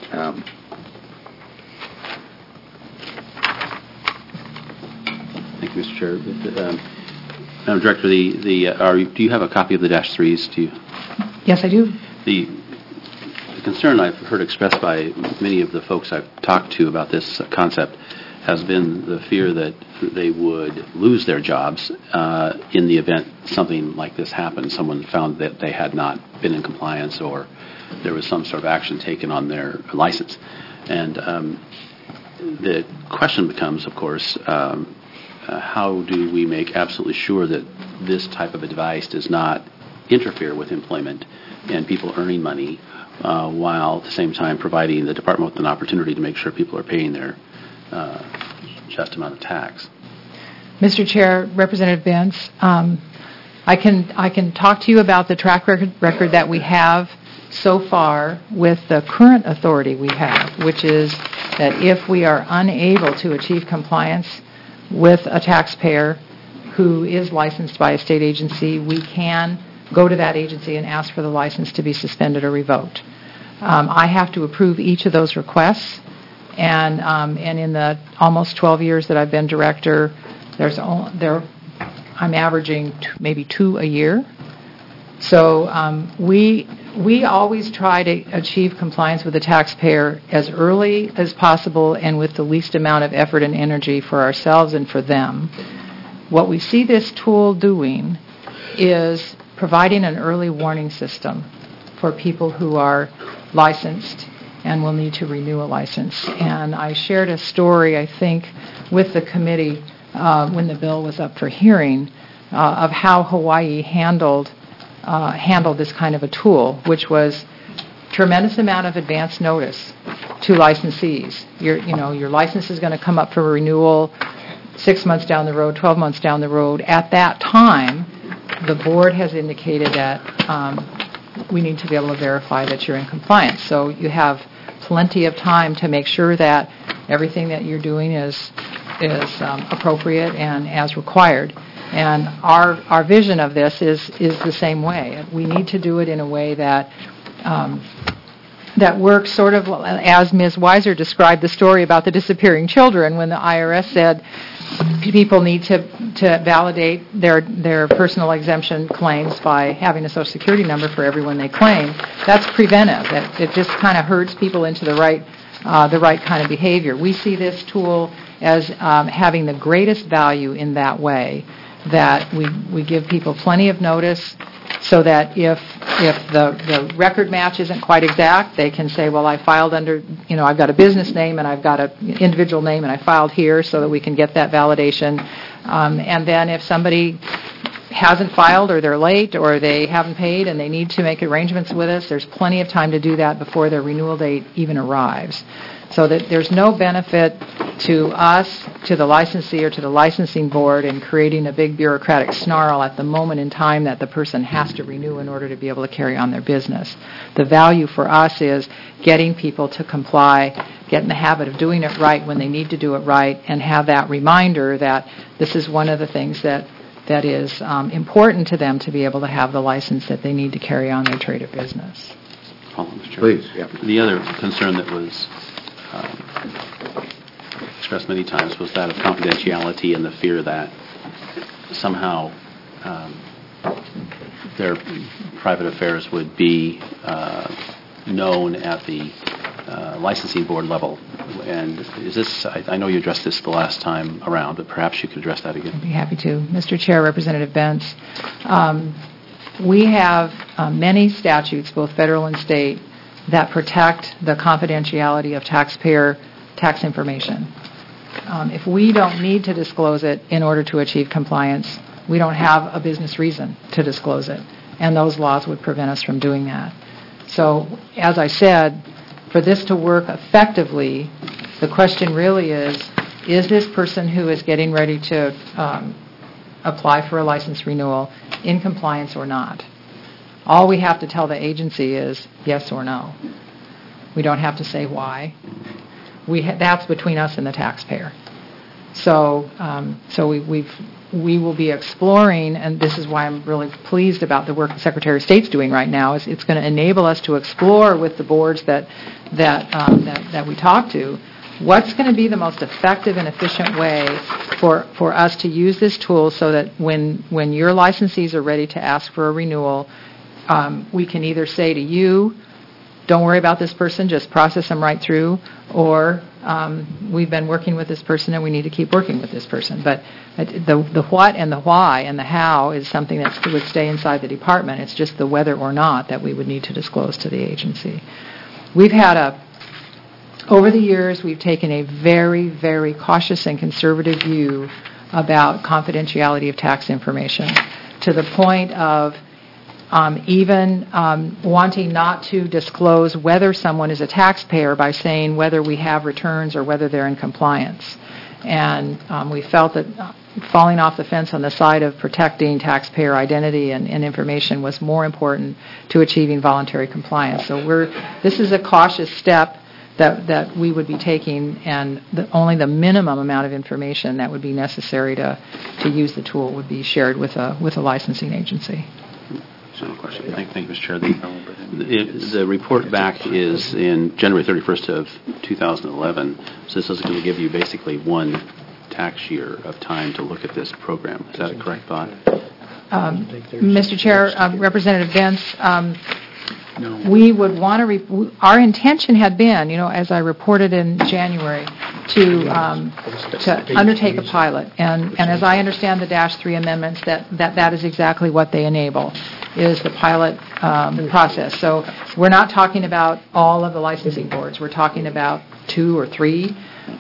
Thank you, Mr. Chair. Madam Director, do you have a copy of the Dash 3s? Do you? Yes, I do. The concern I've heard expressed by many of the folks I've talked to about this concept has been the fear that they would lose their jobs in the event something like this happened. Someone found that they had not been in compliance or there was some sort of action taken on their license. And the question becomes, of course, how do we make absolutely sure that this type of a device does not interfere with employment and people earning money while at the same time providing the department with an opportunity to make sure people are paying their just amount of tax. Mr. Chair, Representative Bentz, I can talk to you about the track record that we have so far with the current authority we have, which is that if we are unable to achieve compliance with a taxpayer who is licensed by a state agency, we can go to that agency and ask for the license to be suspended or revoked. I have to approve each of those requests. And in the almost 12 years that I've been director, I'm averaging maybe 2 a year. So we always try to achieve compliance with the taxpayer as early as possible and with the least amount of effort and energy for ourselves and for them. What we see this tool doing is providing an early warning system for people who are licensed and will need to renew a license. And I shared a story, I think, with the committee when the bill was up for hearing of how Hawaii handled this kind of a tool, which was tremendous amount of advance notice to licensees. Your license is going to come up for renewal 6 months down the road, 12 months down the road. At that time, the board has indicated that we need to be able to verify that you're in compliance. So you have plenty of time to make sure that everything that you're doing is appropriate and as required. And our vision of this is the same way. We need to do it in a way that that works sort of as Ms. Weiser described the story about the disappearing children when the IRS said people need to validate their personal exemption claims by having a Social Security number for everyone they claim. That's preventive. It just kind of herds people into the right kind of behavior. We see this tool as having the greatest value in that way, that we give people plenty of notice so that if the record match isn't quite exact, they can say, well, I filed under, I've got a business name and I've got an individual name and I filed here, so that we can get that validation. And then if somebody hasn't filed or they're late or they haven't paid and they need to make arrangements with us, there's plenty of time to do that before their renewal date even arrives. So that there's no benefit to us, to the licensee, or to the licensing board in creating a big bureaucratic snarl at the moment in time that the person has to renew in order to be able to carry on their business. The value for us is getting people to comply, get in the habit of doing it right when they need to do it right, and have that reminder that this is one of the things that is important to them to be able to have the license that they need to carry on their trade or business. Please. Yeah. The other concern that was expressed many times was that of confidentiality and the fear that somehow their private affairs would be known at the licensing board level. And is this, I know you addressed this the last time around, but perhaps you could address that again. I'd be happy to. Mr. Chair, Representative Bentz, we have many statutes, both federal and state, that protect the confidentiality of taxpayer tax information. If we don't need to disclose it in order to achieve compliance, we don't have a business reason to disclose it, and those laws would prevent us from doing that. So, as I said, for this to work effectively, the question really is this person who is getting ready to apply for a license renewal in compliance or not? All we have to tell the agency is yes or no. We don't have to say why. That's between us and the taxpayer. So we will be exploring, and this is why I'm really pleased about the work the Secretary of State's doing right now. Is it's going to enable us to explore with the boards that we talk to what's going to be the most effective and efficient way for us to use this tool so that when your licensees are ready to ask for a renewal, we can either say to you, don't worry about this person, just process them right through, or we've been working with this person and we need to keep working with this person. But the what and the why and the how is something that would stay inside the department. It's just the whether or not that we would need to disclose to the agency. We've had over the years, we've taken a very, very cautious and conservative view about confidentiality of tax information, to the point of even wanting not to disclose whether someone is a taxpayer by saying whether we have returns or whether they're in compliance. And we felt that falling off the fence on the side of protecting taxpayer identity and information was more important to achieving voluntary compliance. So this is a cautious step that we would be taking, and only the minimum amount of information that would be necessary to use the tool would be shared with a licensing agency. No question. Thank you, Mr. Chair. The report back is in January 31st of 2011, so this is going to give you basically one tax year of time to look at this program. Is that a correct thought? Mr. Chair, Representative Bentz, we would want to, our intention had been, as I reported in January, to undertake a pilot. And as I understand the -3 amendments, that is exactly what they enable, is the pilot process. So we're not talking about all of the licensing boards. We're talking about 2 or 3,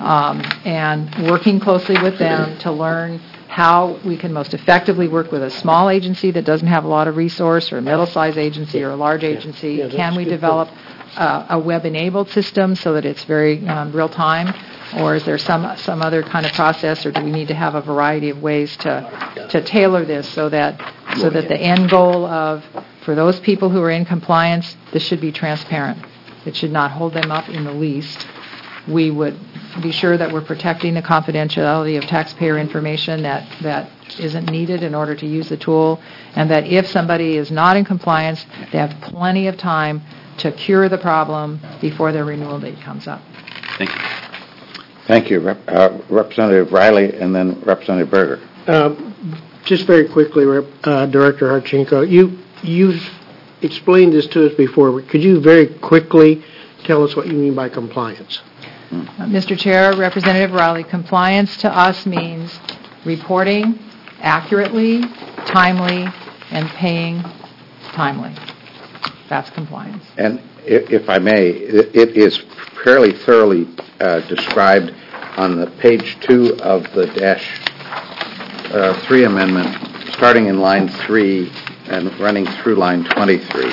and working closely with them to learn how we can most effectively work with a small agency that doesn't have a lot of resource, or a middle-sized agency, or a large agency. Can we develop a web-enabled system so that it's very real-time, or is there some other kind of process, or do we need to have a variety of ways to tailor this so that the end goal for those people who are in compliance, this should be transparent. It should not hold them up in the least. We would be sure that we're protecting the confidentiality of taxpayer information that isn't needed in order to use the tool, and that if somebody is not in compliance, they have plenty of time to cure the problem before their renewal date comes up. Thank you. Thank you. Representative Riley and then Representative Berger. Just very quickly, Director Harchenko, you've explained this to us before. Could you very quickly tell us what you mean by compliance? Mr. Chair, Representative Riley, compliance to us means reporting accurately, timely, and paying timely. That's compliance. And if I may, it is fairly thoroughly described on the page 2 of the -3 amendment, starting in line 3 and running through line 23.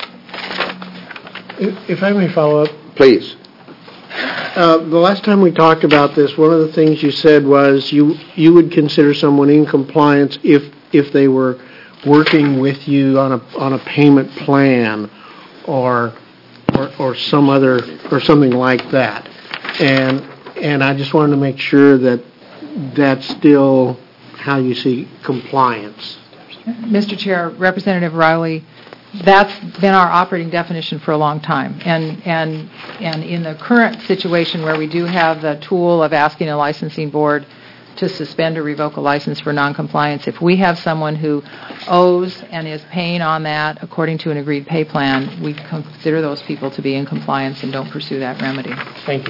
If I may follow up. Please. The last time we talked about this, one of the things you said was you would consider someone in compliance if they were working with you on a payment plan or some other or something like that. And I just wanted to make sure that that's still how you see compliance. Mr. Chair, Representative Riley, that's been our operating definition for a long time. And in the current situation where we do have the tool of asking a licensing board to suspend or revoke a license for noncompliance, if we have someone who owes and is paying on that according to an agreed pay plan, we consider those people to be in compliance and don't pursue that remedy. Thank you.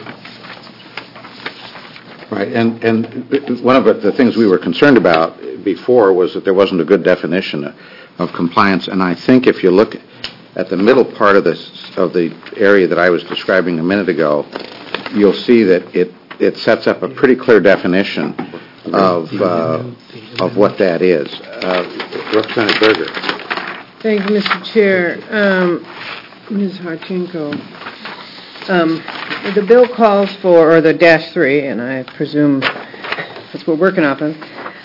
Right, and one of the things we were concerned about before was that there wasn't a good definition of compliance, and I think if you look at the middle part of the area that I was describing a minute ago, you'll see that it sets up a pretty clear definition of what that is. Representative Berger. Thank you, Mr. Chair. Ms. Harchenko, the bill calls for, or the -3, and I presume that's what we're working off of,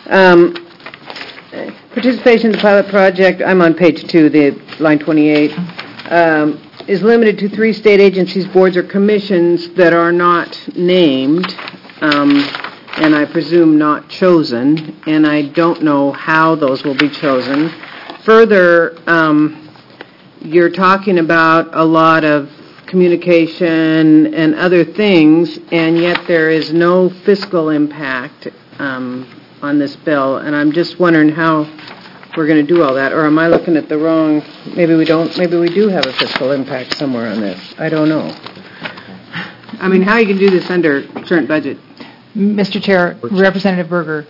participation in the pilot project, I'm on page 2, the line 28, is limited to 3 state agencies, boards, or commissions that are not named, and I presume not chosen, and I don't know how those will be chosen. Further, you're talking about a lot of communication and other things, and yet there is no fiscal impact on this bill, and I'm just wondering how we're going to do all that, or am I looking at the wrong, maybe we do have a fiscal impact somewhere on this. I don't know. I mean, how you can do this under current budget? Mr. Chair, Representative Berger,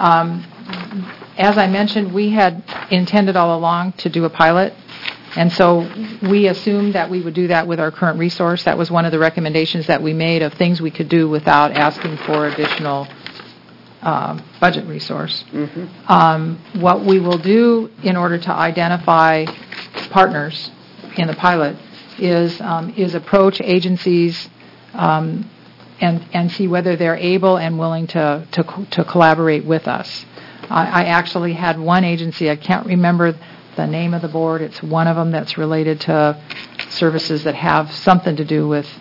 as I mentioned, we had intended all along to do a pilot, and so we assumed that we would do that with our current resource. That was one of the recommendations that we made of things we could do without asking for additional budget resource. Mm-hmm. What we will do in order to identify partners in the pilot is approach agencies and see whether they're able and willing to collaborate with us. I actually had one agency, I can't remember the name of the board, it's one of them that's related to services that have something to do with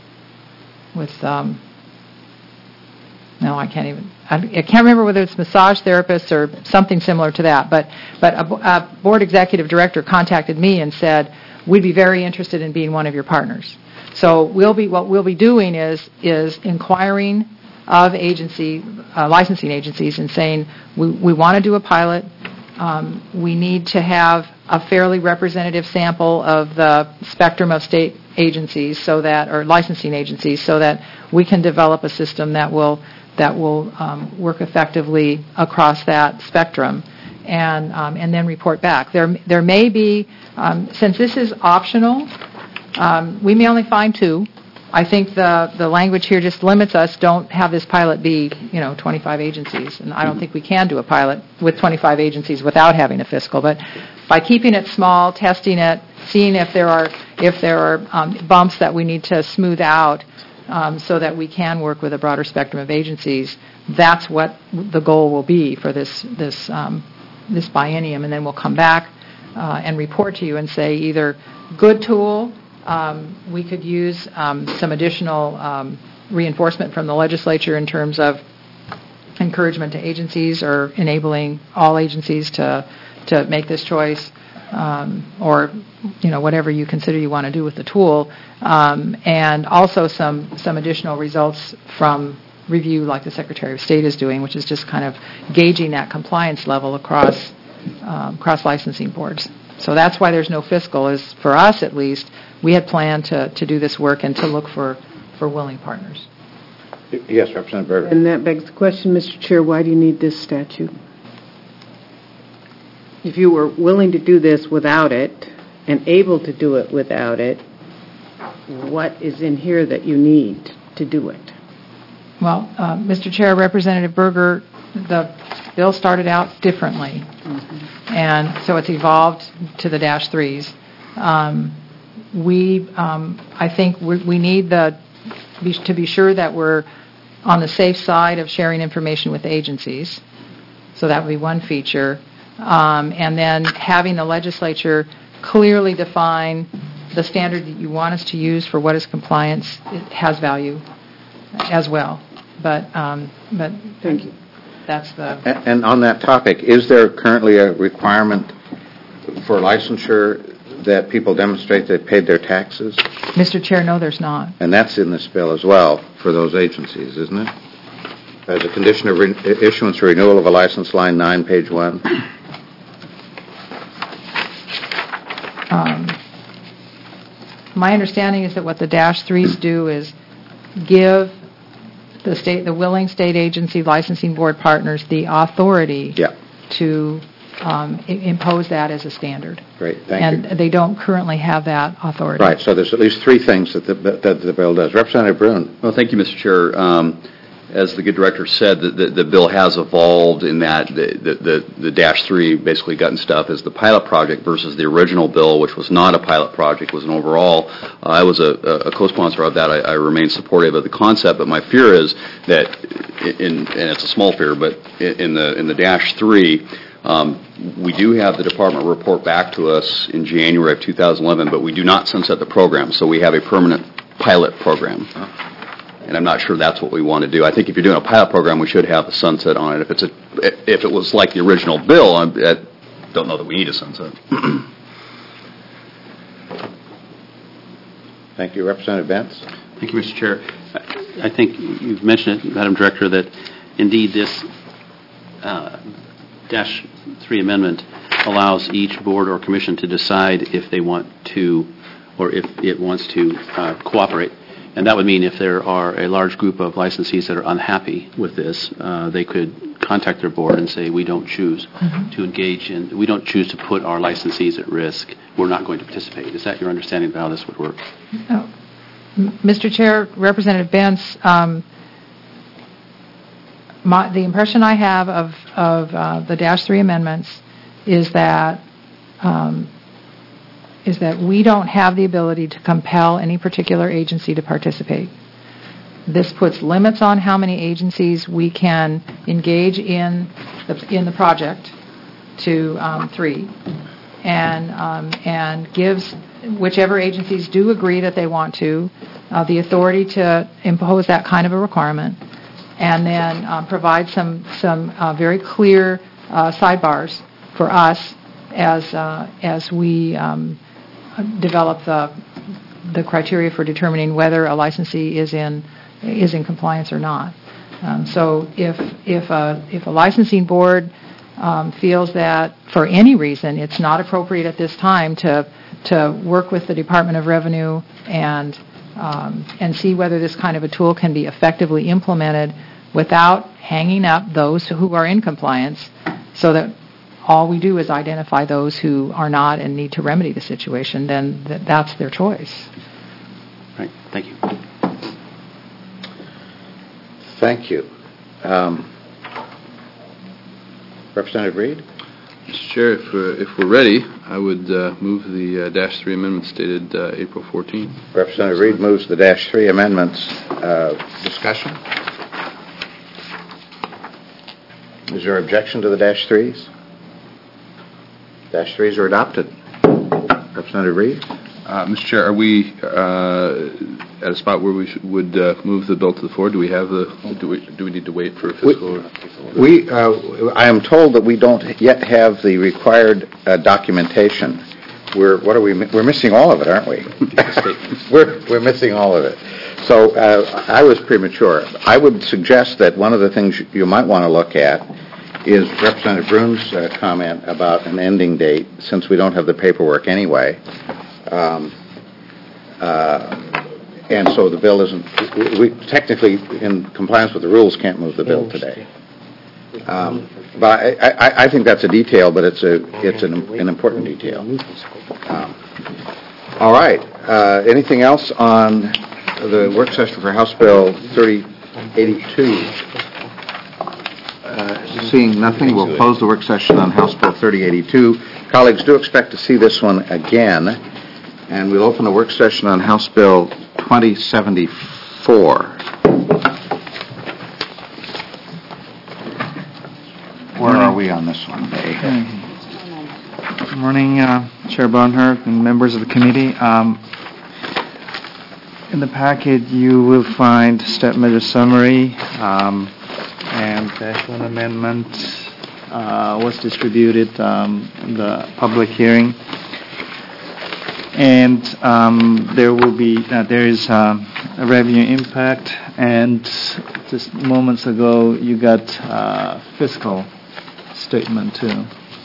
no, I can't remember whether it's massage therapists or something similar to that, but a board executive director contacted me and said, we'd be very interested in being one of your partners. So what we'll be doing is inquiring of licensing agencies and saying, we want to do a pilot. We need to have a fairly representative sample of the spectrum of state agencies or licensing agencies so that we can develop a system that will work effectively across that spectrum and then report back. There may be, since this is optional, we may only find 2. I think the language here just limits us. Don't have this pilot be, 25 agencies, and I don't think we can do a pilot with 25 agencies without having a fiscal. But by keeping it small, testing it, seeing if there are bumps that we need to smooth out, so that we can work with a broader spectrum of agencies, that's what the goal will be for this biennium, and then we'll come back and report to you and say either good tool. We could use some additional reinforcement from the legislature in terms of encouragement to agencies or enabling all agencies to make this choice, or whatever you consider you want to do with the tool, and also some additional results from review like the Secretary of State is doing, which is just kind of gauging that compliance level across licensing boards. So that's why there's no fiscal, is for us at least, we had planned to do this work and to look for willing partners. Yes, Representative Berger. And that begs the question, Mr. Chair, why do you need this statute? If you were willing to do this without it and able to do it without it, what is in here that you need to do it? Well, Mr. Chair, Representative Berger, the bill started out differently, and so it's evolved to the Dash 3s. I think we need to be sure that we're on the safe side of sharing information with agencies. So that would be one feature. And then having the legislature clearly define the standard that you want us to use for what is compliance, it has value as well. But Thank you. That's the... And on that topic, is there currently a requirement for licensure that people demonstrate they paid their taxes? Mr. Chair, no, there's not. And that's in this bill as well for those agencies, isn't it? As a condition of issuance or renewal of a license, line 9, page 1. My understanding is that what the Dash 3s do is give the willing state agency licensing board partners the authority to impose that as a standard. Great, thank you. And they don't currently have that authority. Right, so there's at least three things that the bill does. Representative Brune. Well, thank you, Mr. Chair. As the good director said, the bill has evolved in that the Dash 3 basically gotten stuff as the pilot project versus the original bill, which was not a pilot project, was an overall. I was a co-sponsor of that. I remain supportive of the concept, but my fear is that, and it's a small fear, but in the Dash 3, we do have the department report back to us in January of 2011, but we do not sunset the program, so we have a permanent pilot program. And I'm not sure that's what we want to do. I think if you're doing a pilot program, we should have a sunset on it. If it was like the original bill, I don't know that we need a sunset. Thank you. Representative Bentz. Thank you, Mr. Chair. I think you've mentioned it, Madam Director, that indeed this Dash 3 amendment allows each board or commission to decide if they want to or if it wants to cooperate. And that would mean if there are a large group of licensees that are unhappy with this, they could contact their board and say, we don't choose to engage in, we don't choose to put our licensees at risk. We're not going to participate. Is that your understanding of how this would work? No. Mr. Chair, Representative Bentz, the impression I have of the Dash 3 amendments is that we don't have the ability to compel any particular agency to participate. This puts limits on how many agencies we can engage in the project to 3, and gives whichever agencies do agree that they want to the authority to impose that kind of a requirement, and then provide some very clear sidebars for us as we develop the criteria for determining whether a licensee is in compliance or not. So if a licensing board feels that for any reason it's not appropriate at this time to work with the Department of Revenue and see whether this kind of a tool can be effectively implemented without hanging up those who are in compliance, so that all we do is identify those who are not and need to remedy the situation, then that's their choice. Right. Thank you. Thank you. Representative Reed? Mr. Chair, if we're ready, I would move the Dash 3 amendments dated April 14. Representative Reed moves the Dash 3 amendments. Discussion? Is there objection to the Dash 3s? Dash 3s are adopted. Representative Reed? Mr. Chair, are we at a spot where we would move the bill to the floor? Do we have do we need to wait for a fiscal? I am told that we don't yet have the required documentation. We're missing all of it, aren't we? We're missing all of it. So I was premature. I would suggest that one of the things you might want to look at is Representative Broom's comment about an ending date, since we don't have the paperwork anyway. And so the bill isn't, we technically, in compliance with the rules, can't move the bill today. But I think that's a detail, but it's an important detail. All right. Anything else on the work session for House Bill 3082? Seeing nothing, we'll close the work session on House Bill 3082. Colleagues, do expect to see this one again, and we'll open the work session on House Bill 2074. Where are we on this one, Dave? Good morning, Chair Barnhart and members of the committee. In the packet, you will find step measure summary, and Dash 1 amendment was distributed in the public hearing. And there is a revenue impact, and just moments ago you got fiscal statement too.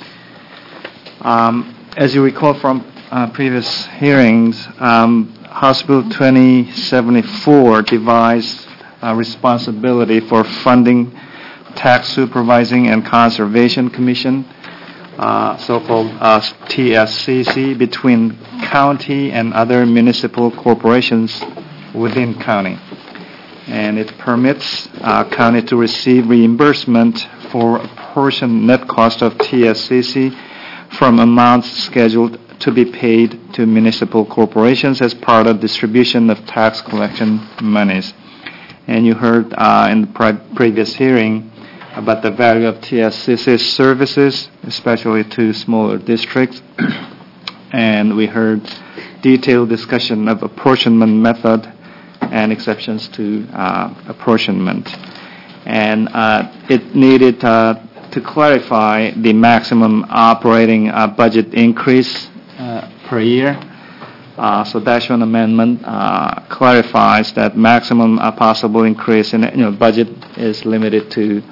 As you recall from previous hearings, House Bill 2074 devised responsibility for funding Tax Supervising and Conservation Commission, so-called TSCC, between county and other municipal corporations within county. And it permits county to receive reimbursement for a portion net cost of TSCC from amounts scheduled to be paid to municipal corporations as part of distribution of tax collection monies. And you heard in the previous hearing about the value of TSCC services, especially to smaller districts. And we heard detailed discussion of apportionment method and exceptions to apportionment. And it needed to clarify the maximum operating budget increase per year. So Dash 1 amendment clarifies that maximum possible increase in budget is limited to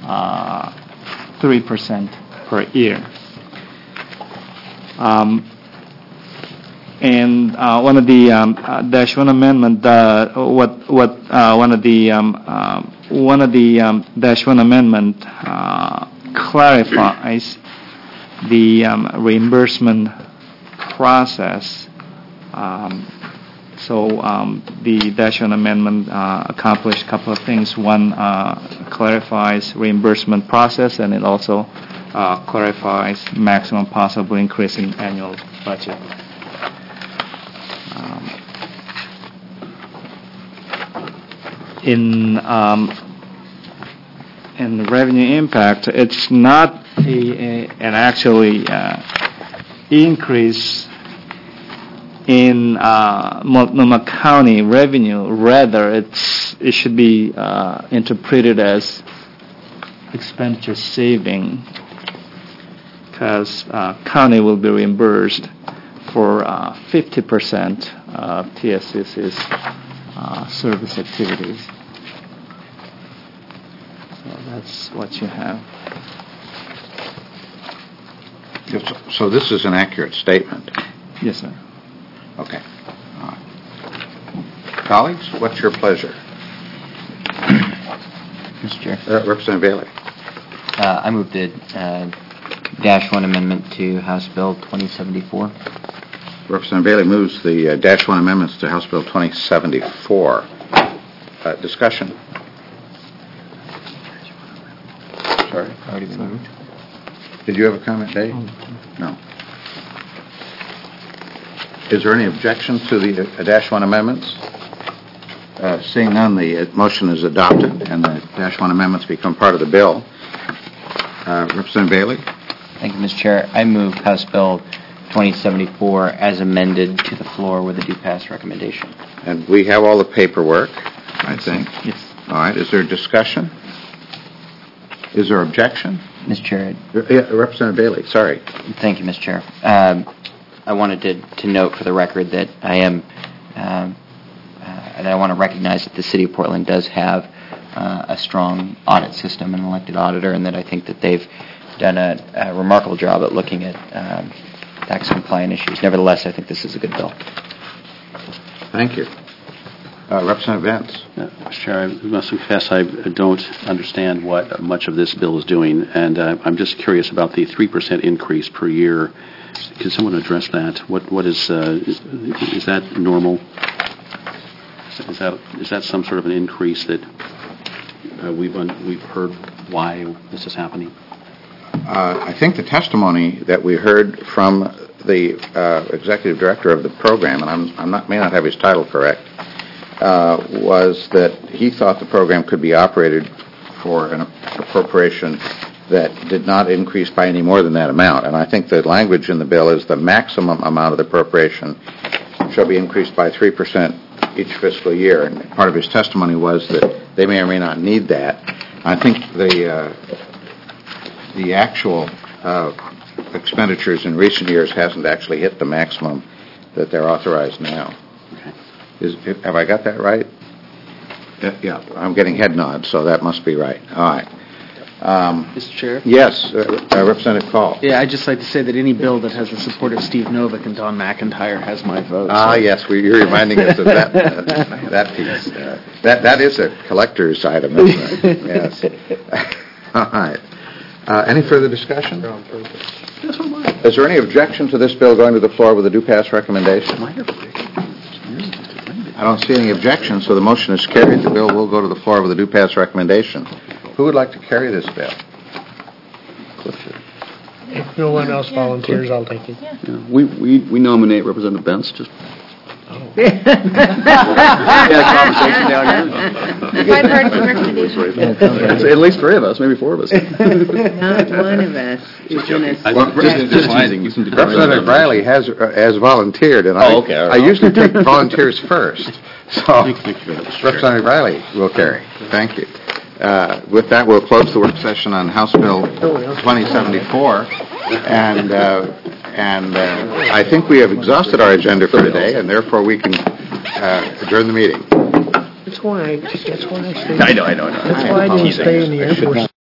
3% per year. And one of the Dash 1 amendment, one of the Dash 1 amendment clarifies the reimbursement process. So the Dash 1 amendment accomplished a couple of things. One, clarifies reimbursement process, and it also clarifies maximum possible increase in annual budget. In the revenue impact, it's not an actually increase in Multnomah County revenue. Rather, it should be interpreted as expenditure saving, because county will be reimbursed for 50% of TSCC's service activities. So that's what you have. So this is an accurate statement? Yes, sir. Okay. All right. Colleagues, what's your pleasure? Mr. Chair. Representative Bailey. I move the Dash 1 amendment to House Bill 2074. Representative Bailey moves the Dash 1 amendments to House Bill 2074. Discussion. Sorry? Already been moved. Did you have a comment, Dave? No. Is there any objection to the Dash 1 amendments? Seeing none, the motion is adopted and the Dash 1 amendments become part of the bill. Representative Bailey? Thank you, Mr. Chair. I move House Bill 2074 as amended to the floor with a do pass recommendation. And we have all the paperwork, I think. Yes. All right. Is there discussion? Is there objection? Mr. Chair, Representative Bailey, sorry. thank you, Mr. Chair. I wanted to note for the record that I want to recognize that the City of Portland does have a strong audit system, an elected auditor, and that I think that they've done a remarkable job at looking at tax compliant issues. Nevertheless, I think this is a good bill. Thank you. Representative Vance. Mr. Chair, I must confess I don't understand what much of this bill is doing, and I'm just curious about the 3% increase per year. Can someone address that? What is that normal? Is that some sort of an increase that we've heard why this is happening? I think the testimony that we heard from the executive director of the program, and I may not have his title correct, was that he thought the program could be operated for an appropriation that did not increase by any more than that amount. And I think the language in the bill is the maximum amount of the appropriation shall be increased by 3% each fiscal year. And part of his testimony was that they may or may not need that. I think the actual expenditures in recent years hasn't actually hit the maximum that they're authorized now. Okay. Have I got that right? Yeah, I'm getting head nods, so that must be right. All right. Mr. Chair? Yes, Representative Call. Yeah, I'd just like to say that any bill that has the support of Steve Novick and Don McIntyre has my vote. Yes, you're reminding us of that piece. That is a collector's item, isn't it? Yes. All right. Any further discussion? Is there any objection to this bill going to the floor with a do-pass recommendation? I don't see any objection, so the motion is carried. The bill will go to the floor with a do-pass recommendation. Who would like to carry this bill? If no one else volunteers, I'll take it. Yeah, we nominate Representative Bentz. Just conversation down here. Bipartisan recommendation. At least three of us, maybe four of us. Not one of us is in a... Representative Riley has volunteered, and I usually take volunteers first. So Representative Riley will carry. Thank you. With that, we'll close the work session on House Bill 2074, and I think we have exhausted our agenda for today, and therefore we can adjourn the meeting. That's why I stay. I know. That's why I didn't stay in the Air Force.